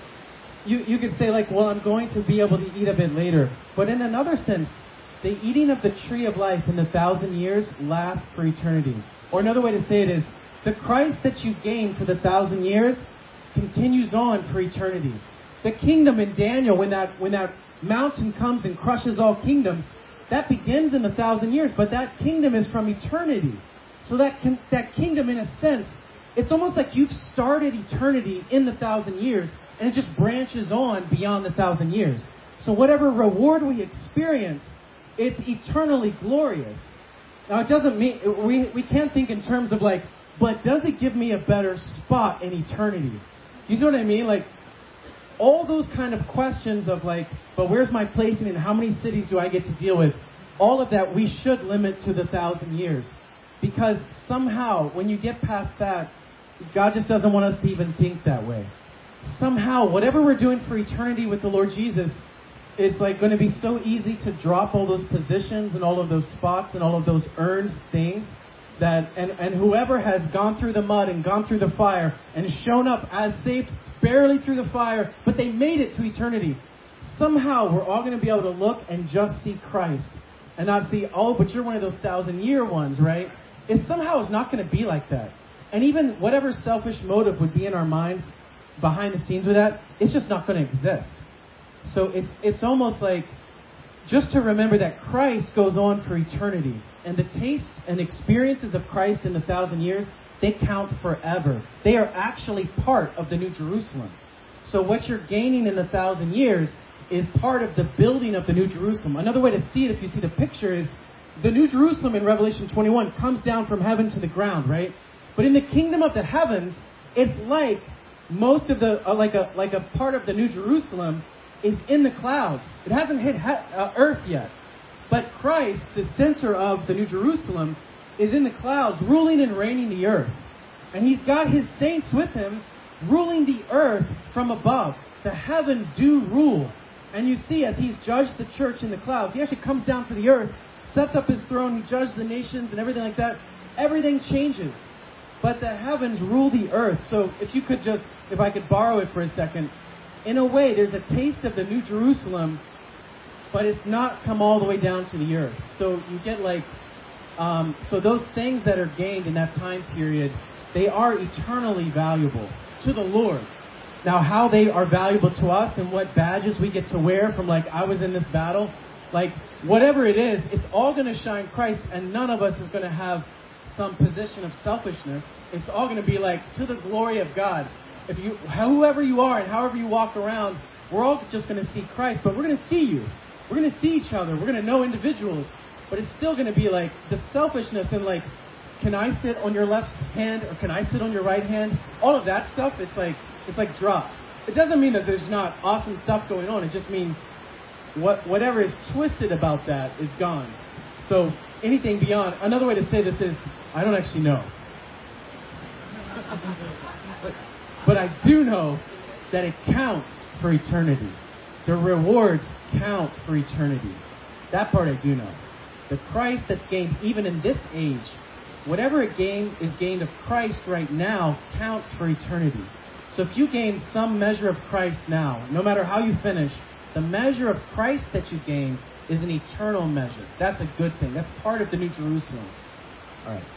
you could say like, well, I'm going to be able to eat of it later. But in another sense, the eating of the tree of life in the 1,000 years lasts for eternity. Or another way to say it is, the Christ that you gain for the 1,000 years continues on for eternity. The kingdom in Daniel, when that mountain comes and crushes all kingdoms, that begins in the 1,000 years, but that kingdom is from eternity. So that kingdom, in a sense, it's almost like you've started eternity in the 1,000 years, and it just branches on beyond the 1,000 years. So whatever reward we experience, it's eternally glorious. Now, it doesn't mean, we can't think in terms of like, but does it give me a better spot in eternity? You see what I mean? Like, all those kind of questions of like, but where's my placing and how many cities do I get to deal with? All of that we should limit to the 1,000 years. Because somehow, when you get past that, God just doesn't want us to even think that way. Somehow, whatever we're doing for eternity with the Lord Jesus, it's like going to be so easy to drop all those positions and all of those spots and all of those earned things that, and whoever has gone through the mud and gone through the fire and shown up as saved barely through the fire, but they made it to eternity. Somehow we're all going to be able to look and just see Christ and not see, oh, but you're one of those 1,000-year ones, right? It somehow is not going to be like that. And even whatever selfish motive would be in our minds behind the scenes with that, it's just not going to exist. So it's almost like just to remember that Christ goes on for eternity. And the tastes and experiences of Christ in the 1,000 years, they count forever. They are actually part of the New Jerusalem. So what you're gaining in the 1,000 years is part of the building of the New Jerusalem. Another way to see it, if you see the picture, is the New Jerusalem in Revelation 21 comes down from heaven to the ground, right? But in the kingdom of the heavens, it's like most of the, like a part of the New Jerusalem is in the clouds. It hasn't hit earth yet. But Christ, the center of the New Jerusalem, is in the clouds, ruling and reigning the earth. And He's got His saints with Him, ruling the earth from above. The heavens do rule. And you see, as He's judged the church in the clouds, He actually comes down to the earth, sets up His throne, He judges the nations and everything like that. Everything changes. But the heavens rule the earth. So if I could borrow it for a second, in a way, there's a taste of the New Jerusalem, but it's not come all the way down to the earth. So you get like, so those things that are gained in that time period, they are eternally valuable to the Lord. Now, how they are valuable to us and what badges we get to wear from like, I was in this battle, like whatever it is, it's all going to shine Christ, and none of us is going to have some position of selfishness. It's all going to be like to the glory of God. Whoever you are and however you walk around, we're all just going to see Christ, but we're going to see you. We're going to see each other. We're going to know individuals, but it's still going to be like the selfishness and like, can I sit on your left hand or can I sit on your right hand? All of that stuff, it's like dropped. It doesn't mean that there's not awesome stuff going on. It just means whatever is twisted about that is gone. So anything beyond, another way to say this is, I don't actually know. But I do know that it counts for eternity. The rewards count for eternity. That part I do know. The Christ that's gained even in this age, whatever is gained of Christ right now counts for eternity. So if you gain some measure of Christ now, no matter how you finish, the measure of Christ that you gain is an eternal measure. That's a good thing. That's part of the New Jerusalem. All right.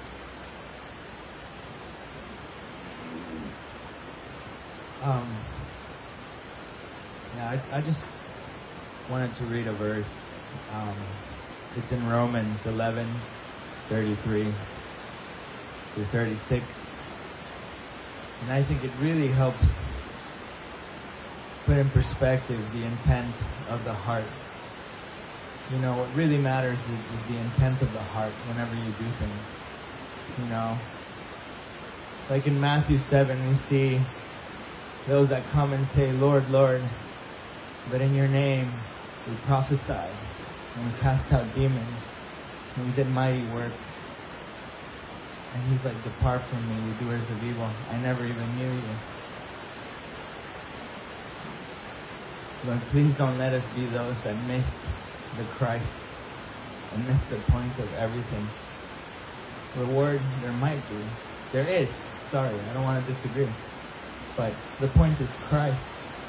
I just wanted to read a verse. It's in Romans 11:33 through 36. And I think it really helps put in perspective the intent of the heart. You know, what really matters is the intent of the heart whenever you do things. You know, like in Matthew 7, we see those that come and say, Lord, Lord, but in your name we prophesied, and we cast out demons, and we did mighty works. And he's like, depart from me, you doers of evil. I never even knew you. Lord, please don't let us be those that missed the Christ and missed the point of everything. Reward, there might be. There is. Sorry, I don't want to disagree. But the point is Christ.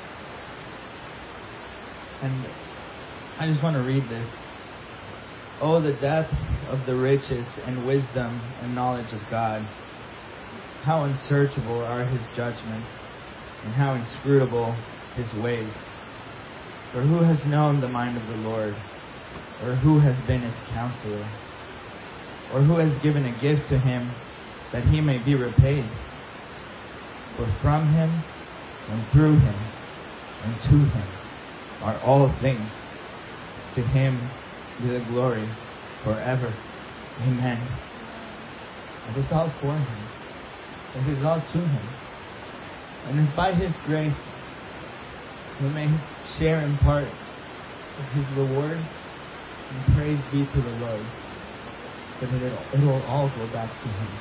And I just want to read this. Oh, the depth of the riches and wisdom and knowledge of God. How unsearchable are His judgments, and how inscrutable His ways. For who has known the mind of the Lord? Or who has been His counselor? Or who has given a gift to Him that He may be repaid? For from Him, and through Him, and to Him are all things. To Him be the glory forever. Amen. It is all for Him. It is all to Him. And if by His grace we may share in part of His reward, and praise be to the Lord, but it will all go back to Him.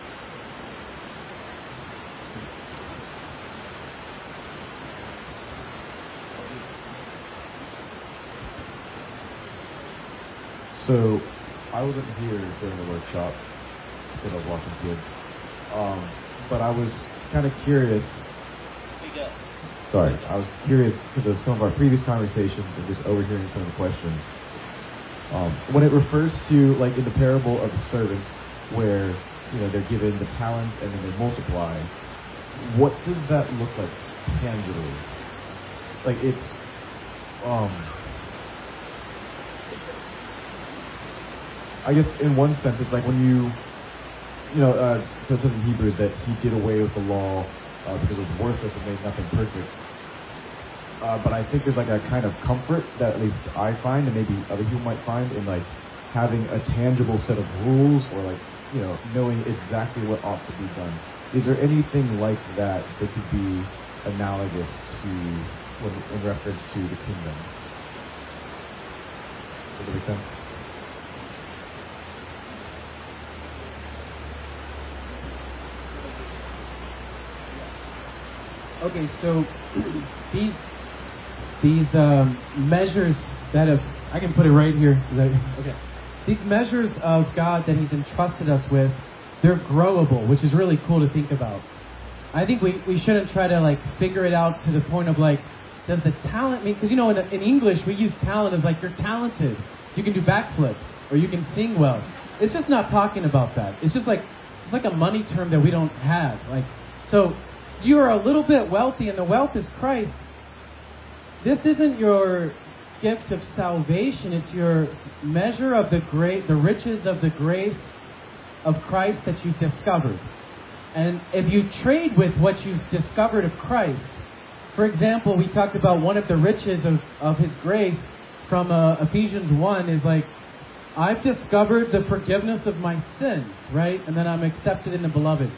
So, I wasn't here during the workshop because I was watching kids. But I was kind of curious. Sorry, I was curious because of some of our previous conversations and just overhearing some of the questions. When it refers to, like in the parable of the servants, where they're given the talents and then they multiply, what does that look like tangibly? Like it's, I guess in one sense it's like when so it says in Hebrews that He did away with the law because it was worthless and made nothing perfect. But I think there's like a kind of comfort that at least I find, and maybe other people might find, in like having a tangible set of rules, or like knowing exactly what ought to be done. Is there anything like that that could be analogous to in reference to the kingdom? Does it make sense? Okay, so these measures that have, I can put it right here. Okay, these measures of God that He's entrusted us with, they're growable, which is really cool to think about. I think we shouldn't try to like figure it out to the point of like, does the talent mean? Because in English we use talent as like you're talented, you can do backflips, or you can sing well. It's just not talking about that. It's just like it's like a money term that we don't have. Like so. You are a little bit wealthy, and the wealth is Christ. This isn't your gift of salvation. It's your measure of the riches of the grace of Christ that you've discovered. And if you trade with what you've discovered of Christ, for example, we talked about one of the riches of His grace from Ephesians 1 is like, I've discovered the forgiveness of my sins, right? And then I'm accepted in the beloved.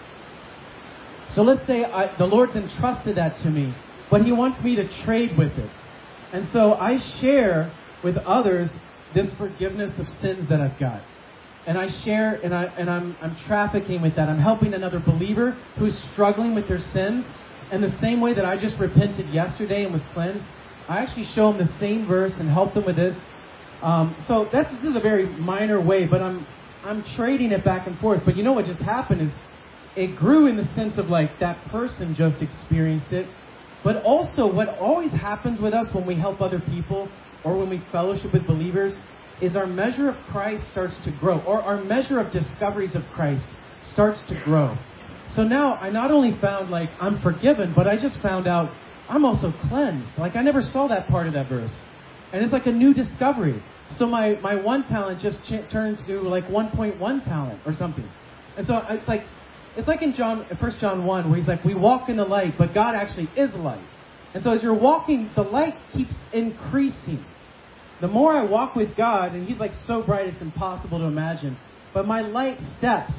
So let's say the Lord's entrusted that to me, but He wants me to trade with it. And so I share with others this forgiveness of sins that I've got. And I share, and I'm trafficking with that. I'm helping another believer who's struggling with their sins. And the same way that I just repented yesterday and was cleansed, I actually show them the same verse and help them with this. So this is a very minor way, but I'm trading it back and forth. But you know what just happened is, it grew in the sense of like that person just experienced it. But also what always happens with us when we help other people or when we fellowship with believers is our measure of Christ starts to grow, or our measure of discoveries of Christ starts to grow. So now I not only found like I'm forgiven, but I just found out I'm also cleansed. Like I never saw that part of that verse. And it's like a new discovery. So my one talent just turned to like 1.1 talent or something. And so it's like in 1 John 1, where He's like, we walk in the light, but God actually is light. And so as you're walking, the light keeps increasing. the more I walk with God, and He's like so bright it's impossible to imagine, but my light steps,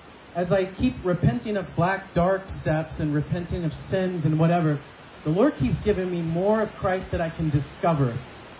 as I keep repenting of black, dark steps and repenting of sins and whatever, the Lord keeps giving me more of Christ that I can discover.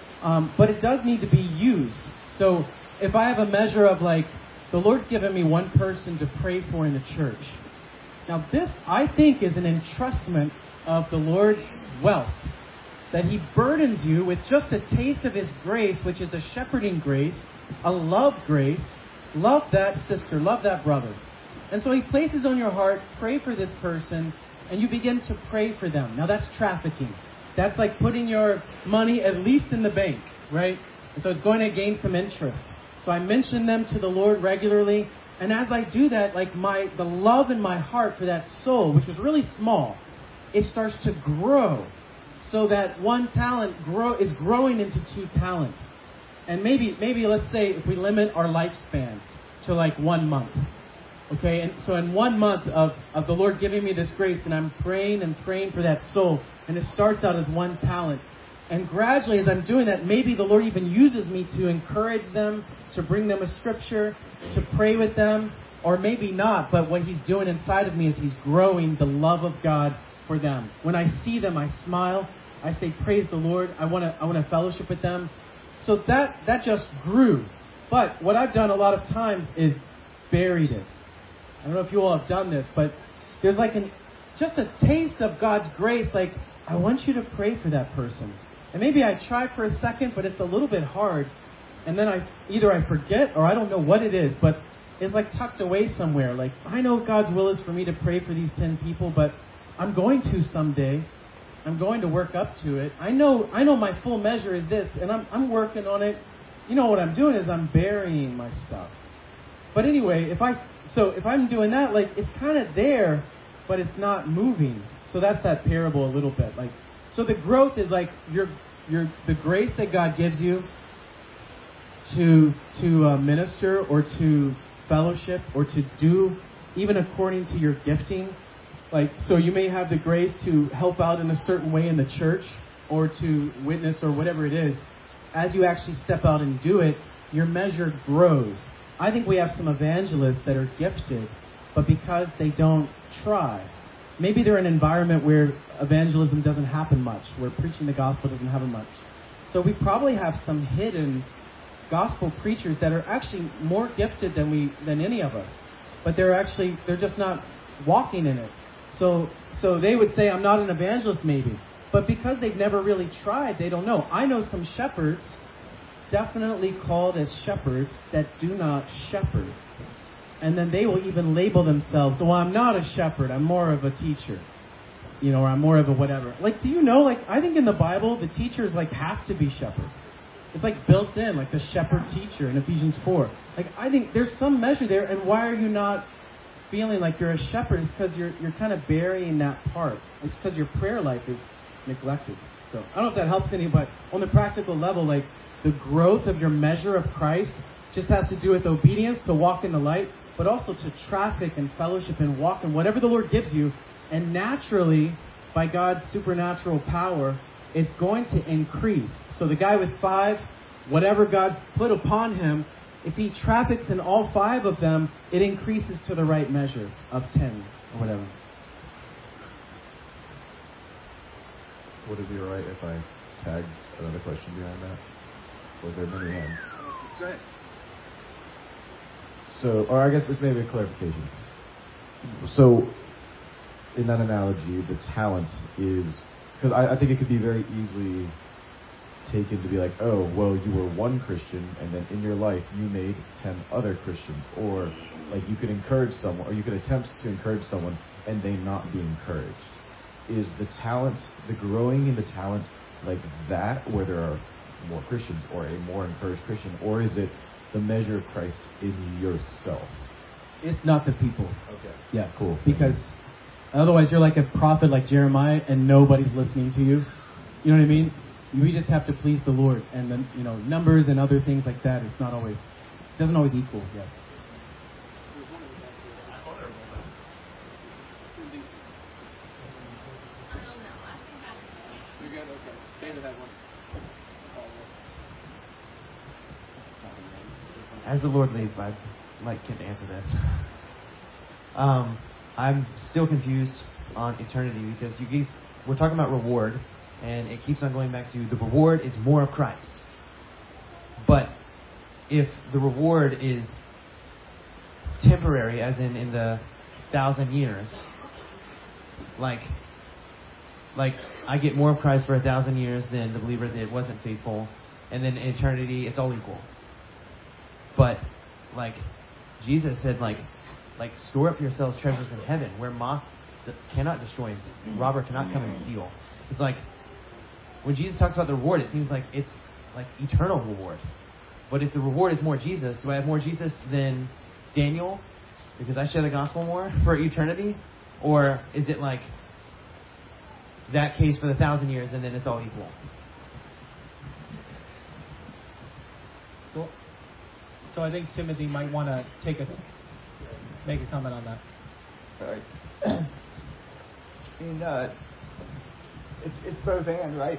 But it does need to be used. So if I have a measure of like, the Lord's given me one person to pray for in the church. Now this, I think, is an entrustment of the Lord's wealth. That He burdens you with just a taste of His grace, which is a shepherding grace, a love grace. Love that sister, love that brother. And so He places on your heart, pray for this person, and you begin to pray for them. Now that's trafficking. That's like putting your money at least in the bank, right? And so it's going to gain some interest. So I mention them to the Lord regularly, and as I do that, like the love in my heart for that soul, which was really small, it starts to grow. So that one talent is growing into 2 talents. And maybe let's say if we limit our lifespan to like 1 month. Okay, and so in 1 month of the Lord giving me this grace, and I'm praying and praying for that soul, and it starts out as 1 talent. And gradually, as I'm doing that, maybe the Lord even uses me to encourage them, to bring them a scripture, to pray with them, or maybe not, but what He's doing inside of me is He's growing the love of God for them. When I see them, I smile. I say, praise the Lord. I want to fellowship with them. So that just grew. But what I've done a lot of times is buried it. I don't know if you all have done this, but there's like just a taste of God's grace. Like, I want you to pray for that person. And maybe I try for a second, but it's a little bit hard. And then either I forget or I don't know what it is, but it's like tucked away somewhere. Like, I know God's will is for me to pray for these 10 people, but I'm going to someday. I'm going to work up to it. I know my full measure is this, and I'm working on it. You know what I'm doing is I'm burying my stuff. But anyway, if I'm doing that, like, it's kind of there, but it's not moving. So that's that parable a little bit. Like, so the growth is like the grace that God gives you to minister or to fellowship or to do even according to your gifting. Like, so you may have the grace to help out in a certain way in the church or to witness or whatever it is. As you actually step out and do it, your measure grows. I think we have some evangelists that are gifted, but because they don't try. Maybe they're in an environment where evangelism doesn't happen much, where preaching the gospel doesn't happen much. So we probably have some hidden gospel preachers that are actually more gifted than any of us. But they're just not walking in it. So they would say, I'm not an evangelist maybe. But because they've never really tried, they don't know. I know some shepherds, definitely called as shepherds, that do not shepherd. And then they will even label themselves, well, I'm not a shepherd, I'm more of a teacher. Or I'm more of a whatever. Like, do you know, like, I think in the Bible, the teachers, like, have to be shepherds. It's, like, built in, like the shepherd teacher in Ephesians 4. Like, I think there's some measure there, and why are you not feeling like you're a shepherd? It's because you're kind of burying that part. It's because your prayer life is neglected. So, I don't know if that helps any, but on the practical level, like, the growth of your measure of Christ just has to do with obedience to walk in the light, but also to traffic and fellowship and walk in whatever the Lord gives you. And naturally, by God's supernatural power, it's going to increase. So the guy with 5, whatever God's put upon him, if he traffics in all 5 of them, it increases to the right measure of 10 or whatever. Would it be all right if I tagged another question behind that? Was there many hands? Go ahead. So, or I guess this may be a clarification. So, in that analogy, the talent is, because I think it could be very easily taken to be like, oh, well, you were one Christian, and then in your life you made 10 other Christians, or like you could encourage someone, or you could attempt to encourage someone, and they not be encouraged. Is the talent, the growing in the talent, like that, where there are more Christians, or a more encouraged Christian, or is it the measure of Christ in yourself? It's not the people. Okay. Yeah, cool. Because otherwise you're like a prophet like Jeremiah and nobody's listening to you. You know what I mean? We just have to please the Lord. And then, numbers and other things like that, doesn't always equal. Yeah. as the Lord leads, I'd like Kim to answer this. I'm still confused on eternity because you guys, we're talking about reward, and it keeps on going back to the reward is more of Christ. But if the reward is temporary, as in the 1,000 years, like I get more of Christ for 1,000 years than the believer that wasn't faithful, and then in eternity it's all equal. But like Jesus said, like store up yourselves treasures in heaven where moth cannot destroy and robber cannot come and steal. It's like when Jesus talks about the reward, it seems like it's like eternal reward. But if the reward is more Jesus, do I have more Jesus than Daniel because I share the gospel more for eternity? Or is it like that case for the 1,000 years and then it's all equal? So I think Timothy might want to make a comment on that. All right. It's both and, right?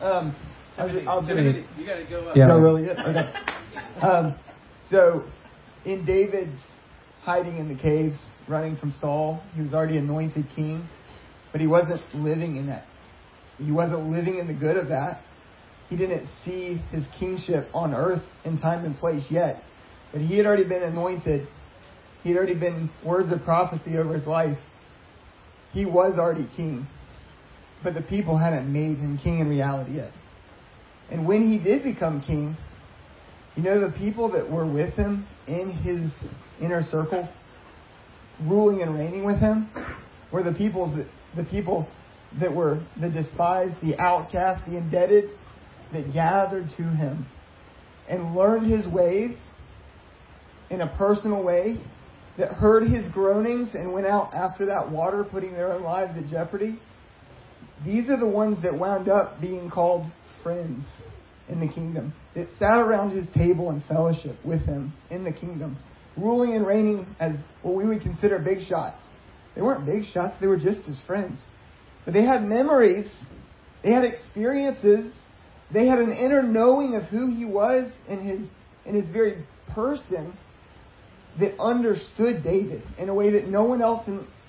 Timothy, you got to go up. Yeah. No, really? Okay. So, in David's hiding in the caves, running from Saul, he was already anointed king, but he wasn't living in that. He wasn't living in the good of that. He didn't see his kingship on earth in time and place yet. But he had already been anointed. He had already been words of prophecy over his life. He was already king. But the people hadn't made him king in reality yet. And when he did become king, you know, the people that were with him in his inner circle, ruling and reigning with him, were the people that were the despised, the outcast, the indebted, that gathered to him and learned his ways in a personal way, that heard his groanings and went out after that water, putting their own lives at jeopardy. These are the ones that wound up being called friends in the kingdom, that sat around his table in fellowship with him in the kingdom, ruling and reigning as what we would consider big shots. They weren't big shots, they were just his friends. But they had memories, they had experiences, they had an inner knowing of who he was in his very person, that understood David in a way that no one else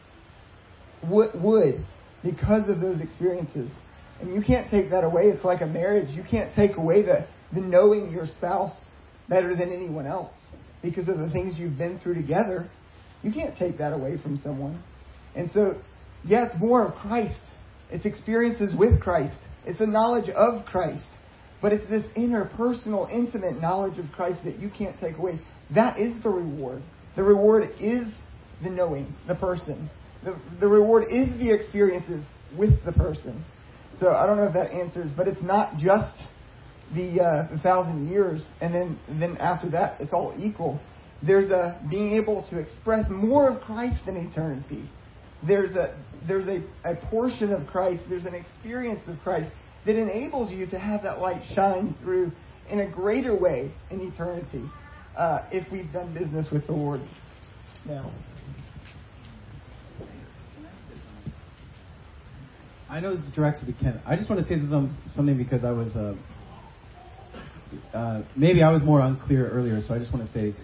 would because of those experiences. And you can't take that away. It's like a marriage. You can't take away the knowing your spouse better than anyone else because of the things you've been through together. You can't take that away from someone. And so, yeah, it's more of Christ. It's experiences with Christ. It's a knowledge of Christ. But it's this inner, personal, intimate knowledge of Christ that you can't take away. That is the reward. The reward is the knowing, the person. The reward is the experiences with the person. So I don't know if that answers, but it's not just the 1,000 years, and then after that, it's all equal. There's a being able to express more of Christ in eternity. There's a portion of Christ. There's an experience of Christ that enables you to have that light shine through in a greater way in eternity if we've done business with the Lord now. I know this is directed to Ken. I just want to say this something because I was maybe I was more unclear earlier, so I just want to say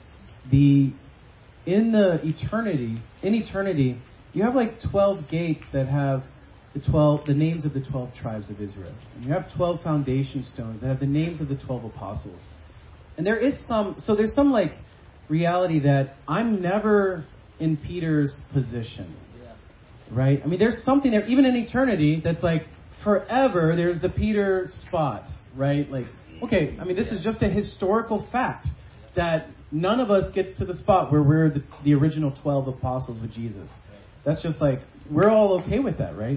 in eternity you have like 12 gates that have the names of the 12 tribes of Israel. And you have 12 foundation stones that have the names of the 12 apostles. And there's some like reality that I'm never in Peter's position. Right? I mean, there's something there, even in eternity, that's like forever, there's the Peter spot, right? Like, okay, I mean, this is just a historical fact that none of us gets to the spot where we're the original 12 apostles with Jesus. That's just like, we're all okay with that, right?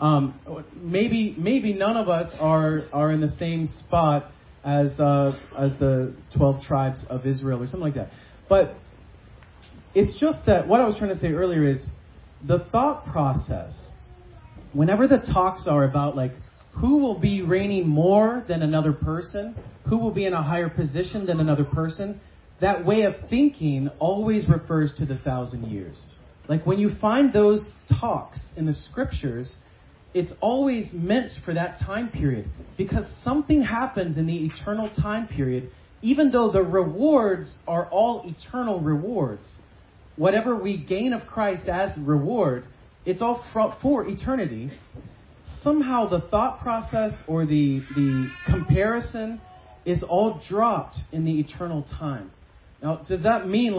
Maybe none of us are in the same spot as the 12 tribes of Israel or something like that. But it's just that what I was trying to say earlier is the thought process, whenever the talks are about like who will be reigning more than another person, who will be in a higher position than another person, that way of thinking always refers to the 1,000 years. Like when you find those talks in the scriptures, it's always meant for that time period because something happens in the eternal time period even though the rewards are all eternal rewards, whatever we gain of Christ as reward, it's all for eternity. Somehow the thought process or the comparison is all dropped in the eternal time. Now, does that mean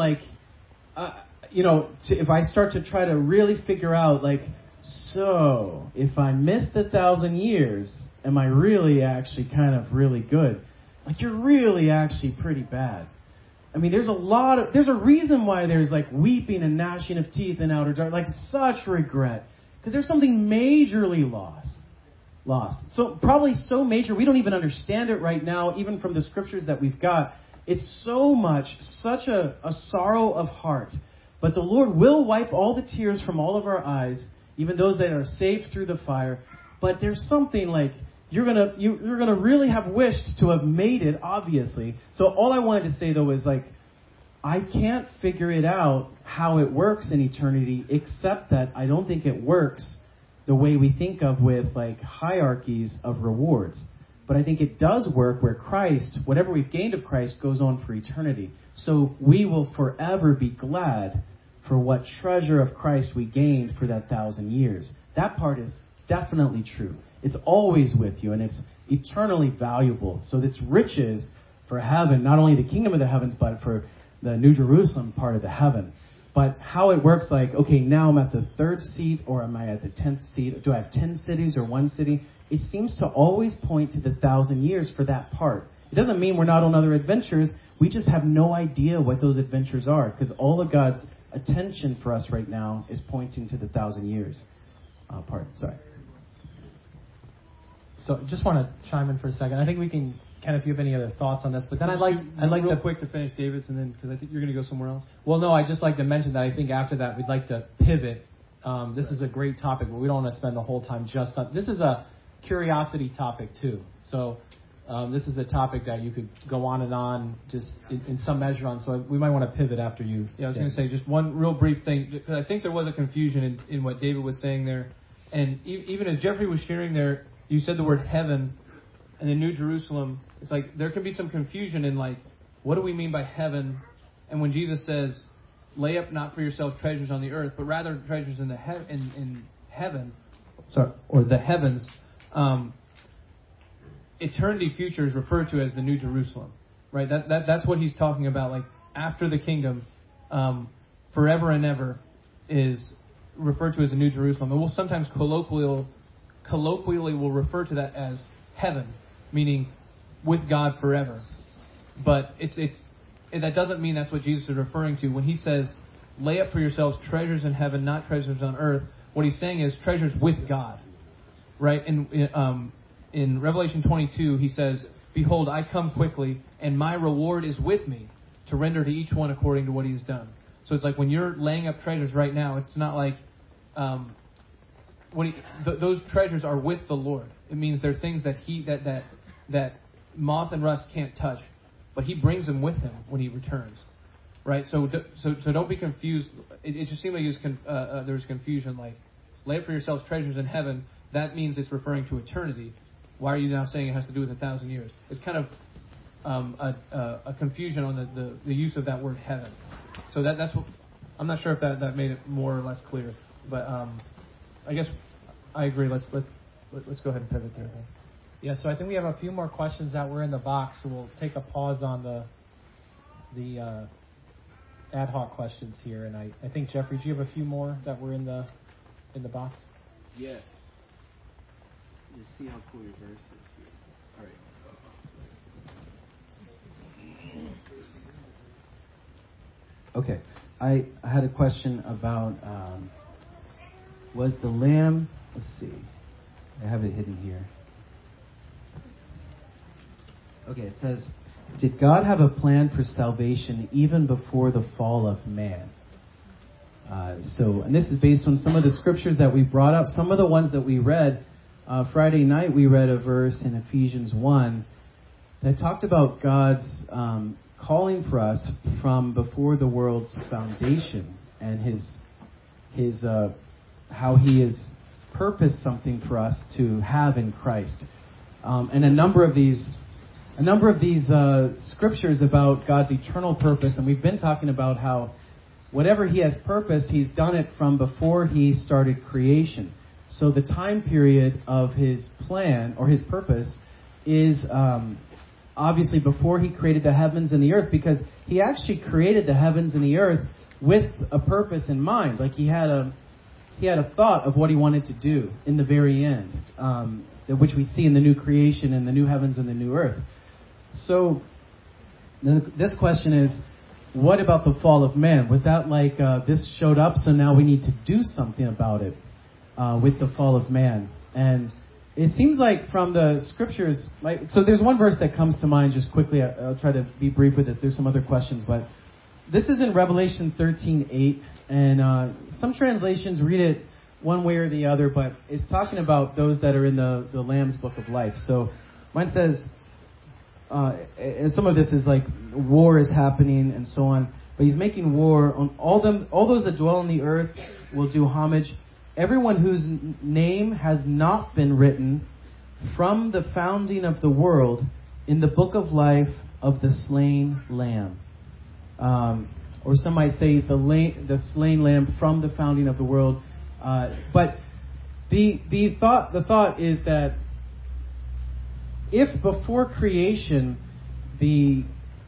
if I start to try to really figure out so if I miss the 1,000 years, am I really actually kind of really good? You're really actually pretty bad. I mean, there's a reason why there's weeping and gnashing of teeth in outer darkness, such regret. Because there's something majorly lost. So probably so major, we don't even understand it right now, even from the scriptures that we've got. It's such a sorrow of heart. But the Lord will wipe all the tears from all of our eyes, even those that are saved through the fire. But there's something you're gonna really have wished to have made it, obviously. So all I wanted to say though is I can't figure it out how it works in eternity, except that I don't think it works the way we think of with hierarchies of rewards. But I think it does work where Christ, whatever we've gained of Christ, goes on for eternity. So we will forever be glad for what treasure of Christ we gained for that 1,000 years. That part is definitely true. It's always with you, and it's eternally valuable. So it's riches for heaven, not only the kingdom of the heavens, but for the New Jerusalem part of the heaven. But how it works, okay, now I'm at the 3rd seat, or am I at the 10th seat? Do I have 10 cities or 1 city? It seems to always point to the 1,000 years for that part. It doesn't mean we're not on other adventures. We just have no idea what those adventures are, because all of God's attention for us right now is pointing to the 1,000 years part. Sorry. So just want to chime in for a second. I think we can, Ken, if you have any other thoughts on this, but then I'd like real to quick to finish David's, and then because I think you're going to go somewhere else. Well, no, I'd just like to mention that I think after that we'd like to pivot. This is a great topic, but we don't want to spend the whole time just on. This is a curiosity topic too. So this is a topic that you could go on and on, just in some measure on. So we might want to pivot after you. Yeah, I was going to say just one real brief thing, because I think there was a confusion in what David was saying there, and even as Jeffrey was sharing there, you said the word heaven and the New Jerusalem. It's there can be some confusion in what do we mean by heaven? And when Jesus says, lay up not for yourselves treasures on the earth, but rather treasures in heaven, or the heavens, eternity future is referred to as the New Jerusalem, right? That's what he's talking about. After the kingdom, forever and ever is referred to as the New Jerusalem. And we'll sometimes colloquially will refer to that as heaven, meaning with God forever. But that doesn't mean that's what Jesus is referring to. When he says, lay up for yourselves treasures in heaven, not treasures on earth, what he's saying is treasures with God. Right? In Revelation 22, he says, behold, I come quickly, and my reward is with me to render to each one according to what he has done. So it's when you're laying up treasures right now, it's not those treasures are with the Lord. It means they're things that moth and rust can't touch, but he brings them with him when he returns, right? So don't be confused. It just seemed like there was confusion. Lay up for yourselves treasures in heaven. That means it's referring to eternity. Why are you now saying it has to do with 1,000 years? It's kind of a confusion on the use of that word heaven. So that's what, I'm not sure if that made it more or less clear, but I guess I agree. Let's go ahead and pivot there. Yeah, so I think we have a few more questions that were in the box, so we'll take a pause on the ad hoc questions here. And I think, Jeffrey, do you have a few more that were in the box? Yes. Let's see how cool your verse is here. All right. Okay. I had a question about was the lamb, let's see, I have it hidden here. Okay, it says, did God have a plan for salvation even before the fall of man? And this is based on some of the scriptures that we brought up. Some of the ones that we read Friday night, we read a verse in Ephesians 1 that talked about God's calling for us from before the world's foundation, and his how he has purposed something for us to have in Christ. And a number of these a number of these scriptures about God's eternal purpose, and we've been talking about how whatever He has purposed, He's done it from before He started creation. So the time period of His plan or His purpose is obviously before He created the heavens and the earth, because He actually created the heavens and the earth with a purpose in mind. Like He had a thought of what He wanted to do in the very end, which we see in the new creation and the new heavens and the new earth. So this question is, what about the fall of man? Was that like this showed up, so now we need to do something about it with the fall of man? And it seems like from the scriptures, so there's one verse that comes to mind just quickly. I'll try to be brief with this. There's some other questions, but this is in Revelation 13:8, and some translations read it one way or the other, but it's talking about those that are in the Lamb's Book of Life. So mine says, and some of this is like war is happening and so on, but He's making war on all those that dwell on the earth will do homage. Everyone whose name has not been written from the founding of the world in the book of life of the slain Lamb. Or some might say the slain Lamb from the founding of the world. But the thought is that if before creation the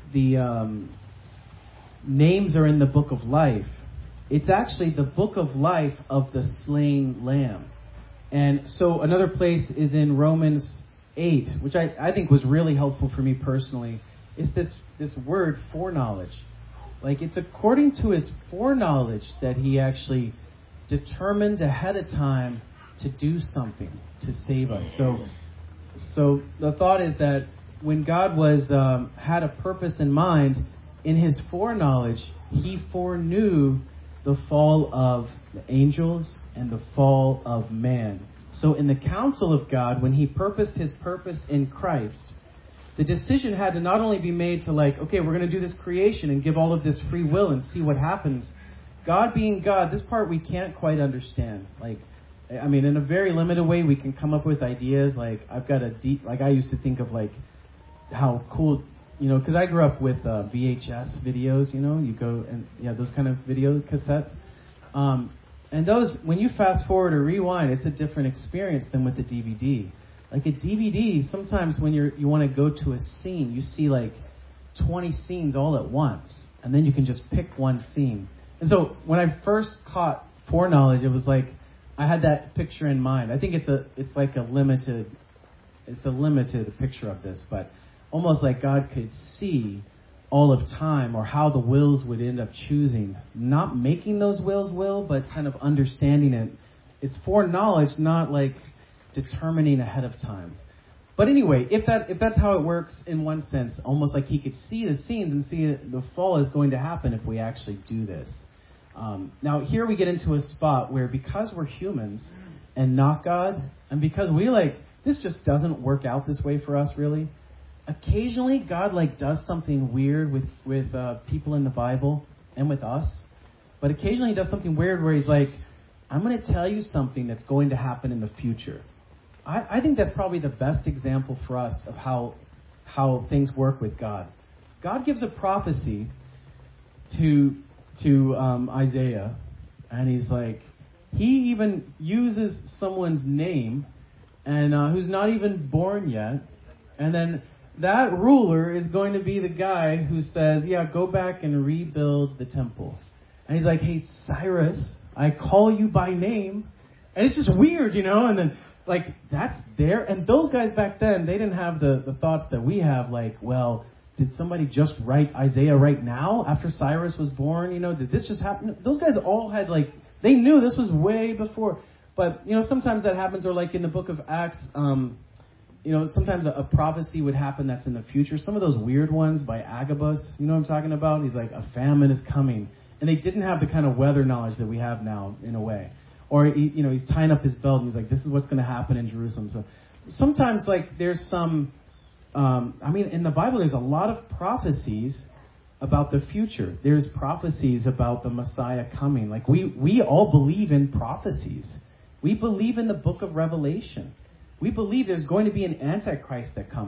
names are in the book of life, it's actually the book of life of the slain Lamb. And so another place is in Romans 8, which I think was really helpful for me personally. It's this word foreknowledge. Like it's according to His foreknowledge that He actually determined ahead of time to do something to save us. So the thought is that when God had a purpose in mind, in His foreknowledge, He foreknew the fall of the angels and the fall of man. So in the counsel of God, when He purposed His purpose in Christ, the decision had to not only be made to okay, we're going to do this creation and give all of this free will and see what happens. God being God, this part we can't quite understand. In a very limited way, we can come up with ideas. I've got I used to think of how cool, because I grew up with VHS videos, you go and, those kind of video cassettes. And those, when you fast forward or rewind, it's a different experience than with the DVD. Like a DVD, sometimes when you want to go to a scene, you see 20 scenes all at once, and then you can just pick one scene. And so when I first caught foreknowledge, it was I had that picture in mind. I think it's a limited picture of this, but almost like God could see all of time or how the wills would end up choosing. Not making those will, but kind of understanding it. It's foreknowledge, not determining ahead of time. But anyway, if that's how it works in one sense, almost like He could see the scenes and see the fall is going to happen if we actually do this. Now here we get into a spot where because we're humans and not God, and because we this just doesn't work out this way for us really. Occasionally God does something weird with people in the Bible and with us, but occasionally He does something weird where He's I'm going to tell you something that's going to happen in the future. I think that's probably the best example for us of how things work with God. God gives a prophecy to Isaiah, and He's He even uses someone's name, and who's not even born yet, and then that ruler is going to be the guy who says, go back and rebuild the temple. And He's hey, Cyrus, I call you by name. And it's just weird, and then that's there. And those guys back then, they didn't have the thoughts that we have, well, did somebody just write Isaiah right now after Cyrus was born? Did this just happen? Those guys all had they knew this was way before. But, sometimes that happens, or in the book of Acts, sometimes a prophecy would happen that's in the future. Some of those weird ones by Agabus, you know what I'm talking about? He's a famine is coming. And they didn't have the kind of weather knowledge that we have now, in a way. Or, he's tying up his belt and he's this is what's going to happen in Jerusalem. So sometimes, there's some, in the Bible, there's a lot of prophecies about the future. There's prophecies about the Messiah coming. We all believe in prophecies. We believe in the book of Revelation. We believe there's going to be an Antichrist that comes.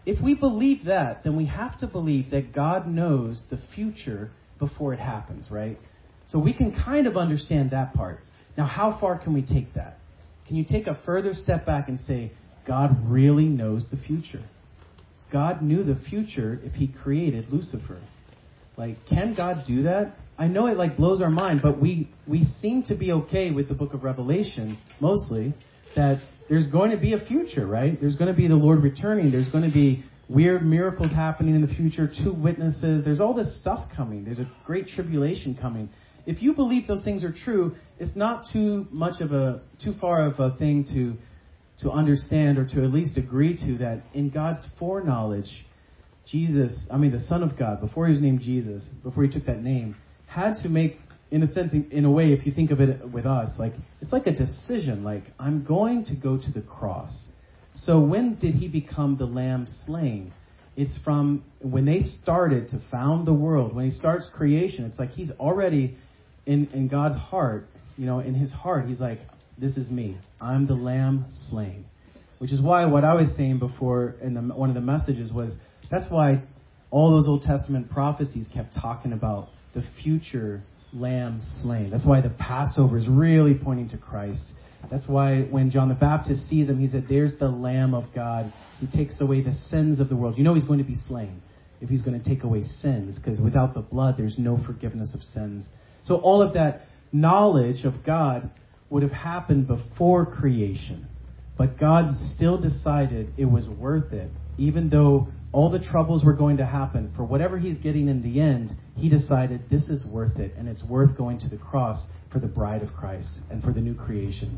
if we believe that, then we have to believe that God knows the future before it happens, right? So we can kind of understand that part. Now, how far can we take that? Can you take a further step back and say, God really knows the future? God knew the future if he created Lucifer. Like, can God do that? I know it like blows our mind, but we seem to be okay with the book of Revelation, mostly, that there's going to be a future, right? There's going to be the Lord returning. There's going to be weird miracles happening in the future, 2 witnesses. There's all this stuff coming. There's a great tribulation coming. If you believe those things are true, it's not too far of a thing to understand or to at least agree to that in God's foreknowledge, the Son of God, before he was named Jesus, before he took that name, had to make, in a sense, in a way, if you think of it with us, like it's like a decision, like I'm going to go to the cross. So when did he become the lamb slain? It's from when they started to found the world. When he starts creation, it's like he's already in God's heart, in his heart, he's like, this is me. I'm the lamb slain. Which is why what I was saying before in one of the messages was, that's why all those Old Testament prophecies kept talking about the future lamb slain. That's why the Passover is really pointing to Christ. That's why when John the Baptist sees him, he said, there's the Lamb of God who takes away the sins of the world. You know he's going to be slain if he's going to take away sins, because without the blood, there's no forgiveness of sins. So all of that knowledge of God would have happened before creation. But God still decided it was worth it. Even though all the troubles were going to happen, for whatever he's getting in the end, he decided this is worth it, and it's worth going to the cross for the bride of Christ and for the new creation.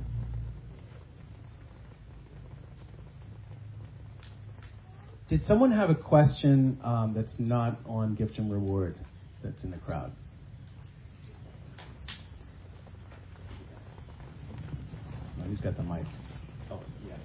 Did someone have a question that's not on gift and reward that's in the crowd? Oh, who's got the mic? Oh, yeah.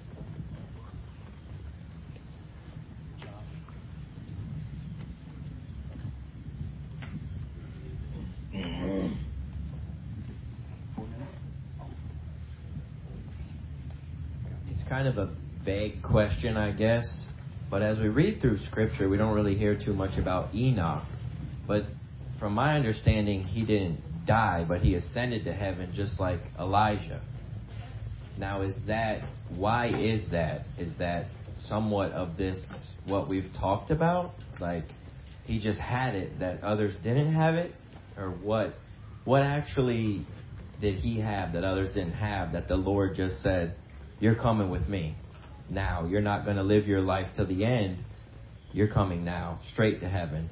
It's kind of a vague question, I guess. But as we read through Scripture, we don't really hear too much about Enoch. But from my understanding, he didn't die, but he ascended to heaven just like Elijah. Now, why is that? Is that somewhat of this what we've talked about? Like, he just had it that others didn't have it? Or what actually did he have that others didn't have, that the Lord just said, you're coming with me now. You're not going to live your life till the end. You're coming now, straight to heaven.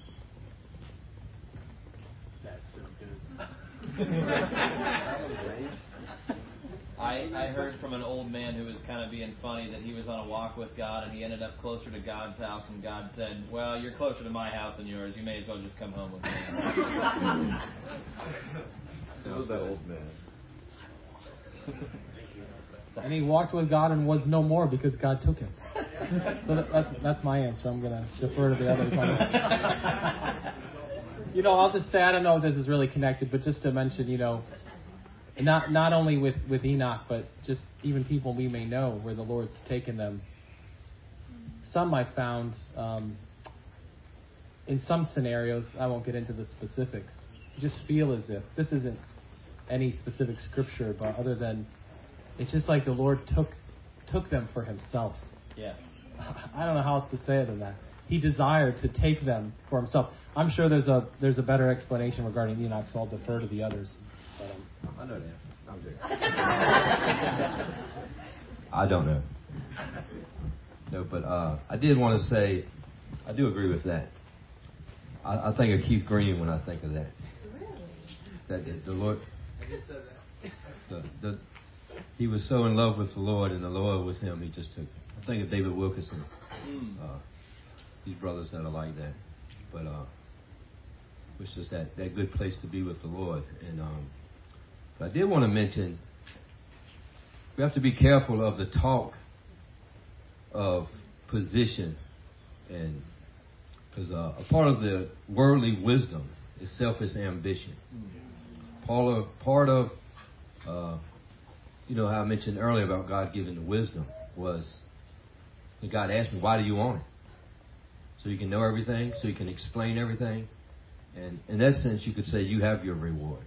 That's so good. I heard from an old man who was kind of being funny that he was on a walk with God and he ended up closer to God's house, and God said, well, you're closer to my house than yours. You may as well just come home with me. So was that old man? And he walked with God and was no more because God took him. So that's my answer. I'm going to defer to the others on it. I'll just say, I don't know if this is really connected, but just to mention, not only with Enoch, but just even people we may know where the Lord's taken them. Some I found, in some scenarios, I won't get into the specifics, just feel as if, this isn't any specific scripture, but other than, it's just like the Lord took them for himself. Yeah. I don't know how else to say it than that. He desired to take them for himself. I'm sure there's a better explanation regarding Enoch, so I'll defer to the others. But, I know that. I'm joking. I don't know. No, but I did want to say, I do agree with that. I think of Keith Green when I think of that. That the Lord, I just said that. He was so in love with the Lord, and the Lord with him. He just took. I think of David Wilkerson. These brothers that are like that, but it's just that good place to be with the Lord. And but I did want to mention, we have to be careful of the talk of position, and because a part of the worldly wisdom is selfish ambition. Part of how I mentioned earlier about God giving the wisdom was, God asked me, why do you want it? so you can know everything, so you can explain everything. And in that sense, you could say you have your reward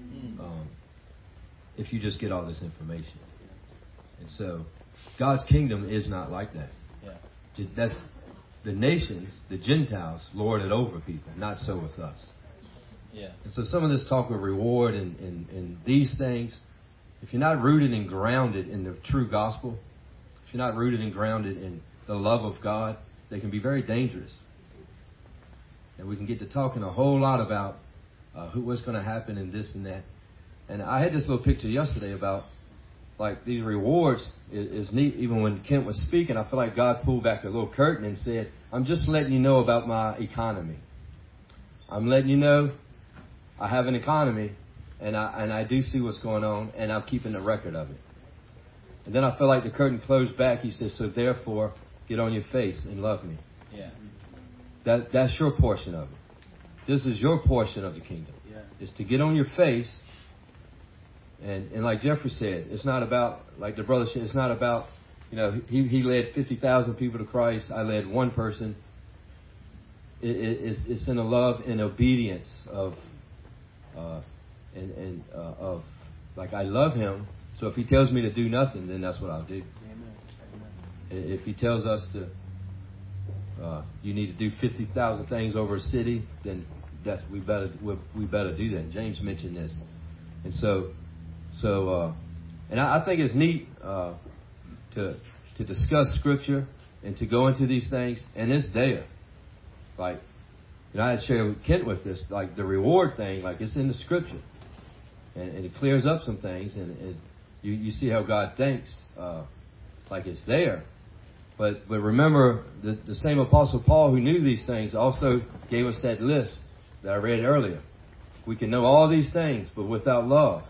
if you just get all this information. And so God's kingdom is not like that. Yeah. That's the nations, the Gentiles, lord it over people. Not so with us. Yeah. And so some of this talk of reward and these things, if you're not rooted and grounded in the true gospel, if you're not rooted and grounded in the love of God, they can be very dangerous. And we can get to talking a whole lot about what's going to happen and this and that. And I had this little picture yesterday about like these rewards is neat. Even when Kent was speaking, I feel like God pulled back a little curtain and said, I'm just letting you know about my economy. I'm letting you know I have an economy, and I do see what's going on, and I'm keeping a record of it. And then I feel like the curtain closed back. He says, so therefore, get on your face and love me. Yeah. That's your portion of it. This is your portion of the kingdom. Yeah. Is to get on your face. And like Jeffrey said, it's not about, like the brother said, it's not about, he led 50,000 people to Christ. I led one person. It's in the love and obedience of, of like I love him. So if he tells me to do nothing, then that's what I'll do. Amen. If he tells us to, you need to do 50,000 things over a city, then we better do that. James mentioned this, and so I think it's neat to discuss Scripture and to go into these things, and it's there. Like, I had shared with Kent with this, like the reward thing, like it's in the Scripture, and it clears up some things, and you see how God thinks, like it's there. But remember, the same Apostle Paul who knew these things also gave us that list that I read earlier. We can know all these things, but without love,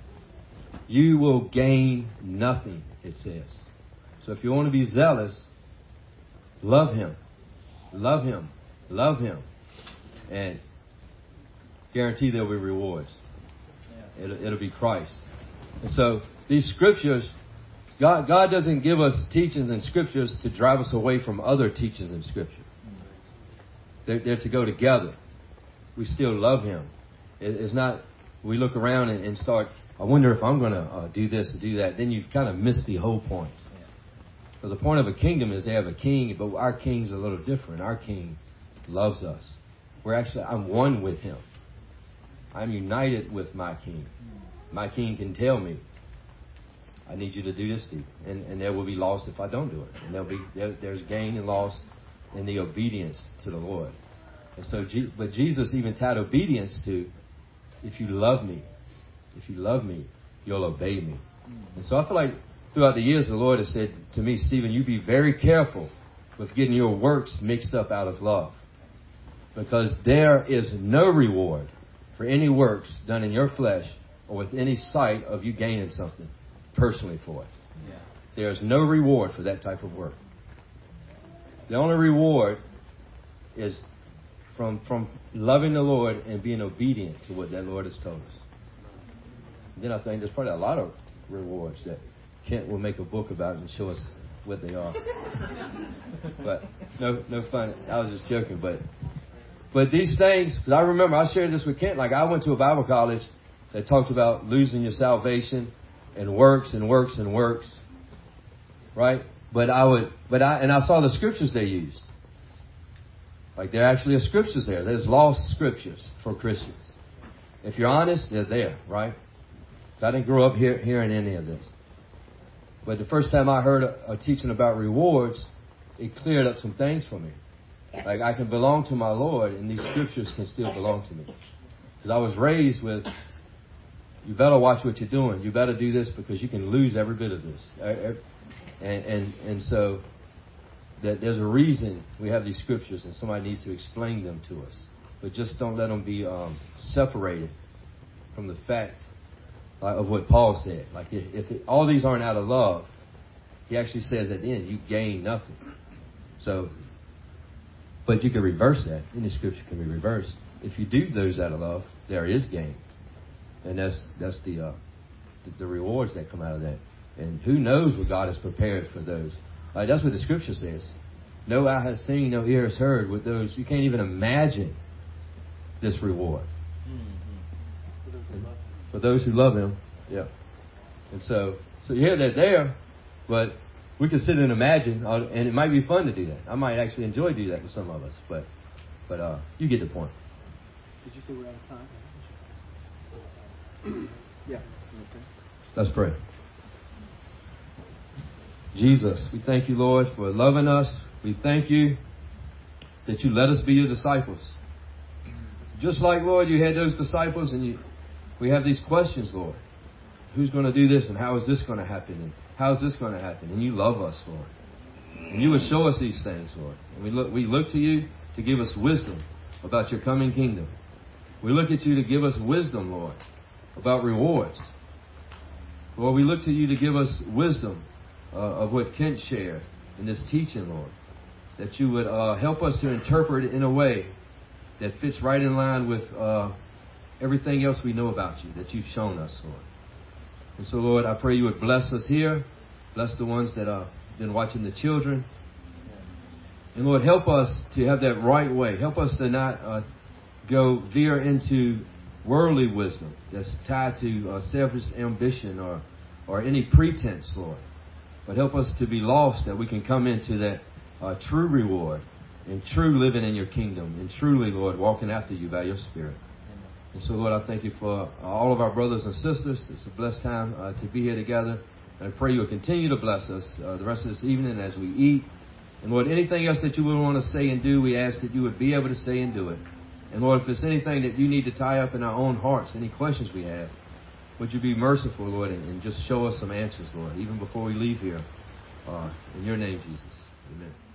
you will gain nothing, it says. So if you want to be zealous, love him. Love him. Love him. And guarantee there'll be rewards. Yeah. It'll be Christ. And so these scriptures, God doesn't give us teachings and scriptures to drive us away from other teachings in Scripture. They're to go together. We still love him. It's not, we look around and start, I wonder if I'm going to do this or do that. Then you've kind of missed the whole point. So the point of a kingdom is they have a king, but our king's a little different. Our king loves us. I'm one with him. I'm united with my king. My king can tell me, I need you to do this, Steve. And there will be loss if I don't do it. And there's gain and loss in the obedience to the Lord. And so, but Jesus even tied obedience to, if you love me, you'll obey me. And so I feel like throughout the years, the Lord has said to me, Stephen, you be very careful with getting your works mixed up out of love. Because there is no reward for any works done in your flesh or with any sight of you gaining something personally for it. Yeah. There's no reward for that type of work. The only reward is from loving the Lord and being obedient to what that Lord has told us. And then I think there's probably a lot of rewards that Kent will make a book about and show us what they are. But no fun. I was just joking. But these things, because I remember I shared this with Kent. Like I went to a Bible college that talked about losing your salvation and works and works and works, right? But I saw the scriptures they used. Like there actually are scriptures there. There's lost scriptures for Christians. If you're honest, they're there, right? I didn't grow up hearing any of this. But the first time I heard a teaching about rewards, it cleared up some things for me. Like I can belong to my Lord, and these scriptures can still belong to me. Because I was raised with, you better watch what you're doing. You better do this because you can lose every bit of this. And so that there's a reason we have these scriptures, and somebody needs to explain them to us. But just don't let them be separated from the fact of what Paul said. Like if all these aren't out of love, he actually says at the end, you gain nothing. So, but you can reverse that. Any scripture can be reversed. If you do those out of love, there is gain. And that's the rewards that come out of that. And who knows what God has prepared for those. Like that's what the scripture says. no eye has seen, no ear has heard. With those, you can't even imagine this reward. For those who love Him, yeah. And so you hear that there, but we can sit and imagine, and it might be fun to do that. I might actually enjoy doing that with some of us, but you get the point. Did you say we're out of time? Yeah. Okay. Let's pray. Jesus, we thank you, Lord, for loving us. We thank you that you let us be your disciples. Just like, Lord, you had those disciples, and we have these questions, Lord. Who's going to do this, and how is this going to happen, and how is this going to happen? And you love us, Lord. And you would show us these things, Lord. And we look to you to give us wisdom about your coming kingdom. We look at you to give us wisdom, Lord, about rewards. Lord, we look to you to give us wisdom of what Kent shared in this teaching, Lord. That you would help us to interpret it in a way that fits right in line with everything else we know about you, that you've shown us, Lord. And so, Lord, I pray you would bless us here. Bless the ones that have been watching the children. And, Lord, help us to have that right way. Help us to not veer into worldly wisdom that's tied to selfish ambition or any pretense, Lord. But help us to be lost, that we can come into that true reward and true living in your kingdom and truly, Lord, walking after you by your Spirit. And so, Lord, I thank you for all of our brothers and sisters. It's a blessed time to be here together. And I pray you will continue to bless us the rest of this evening as we eat. And, Lord, anything else that you would want to say and do, we ask that you would be able to say and do it. And, Lord, if there's anything that you need to tie up in our own hearts, any questions we have, would you be merciful, Lord, and just show us some answers, Lord, even before we leave here. In your name, Jesus. Amen.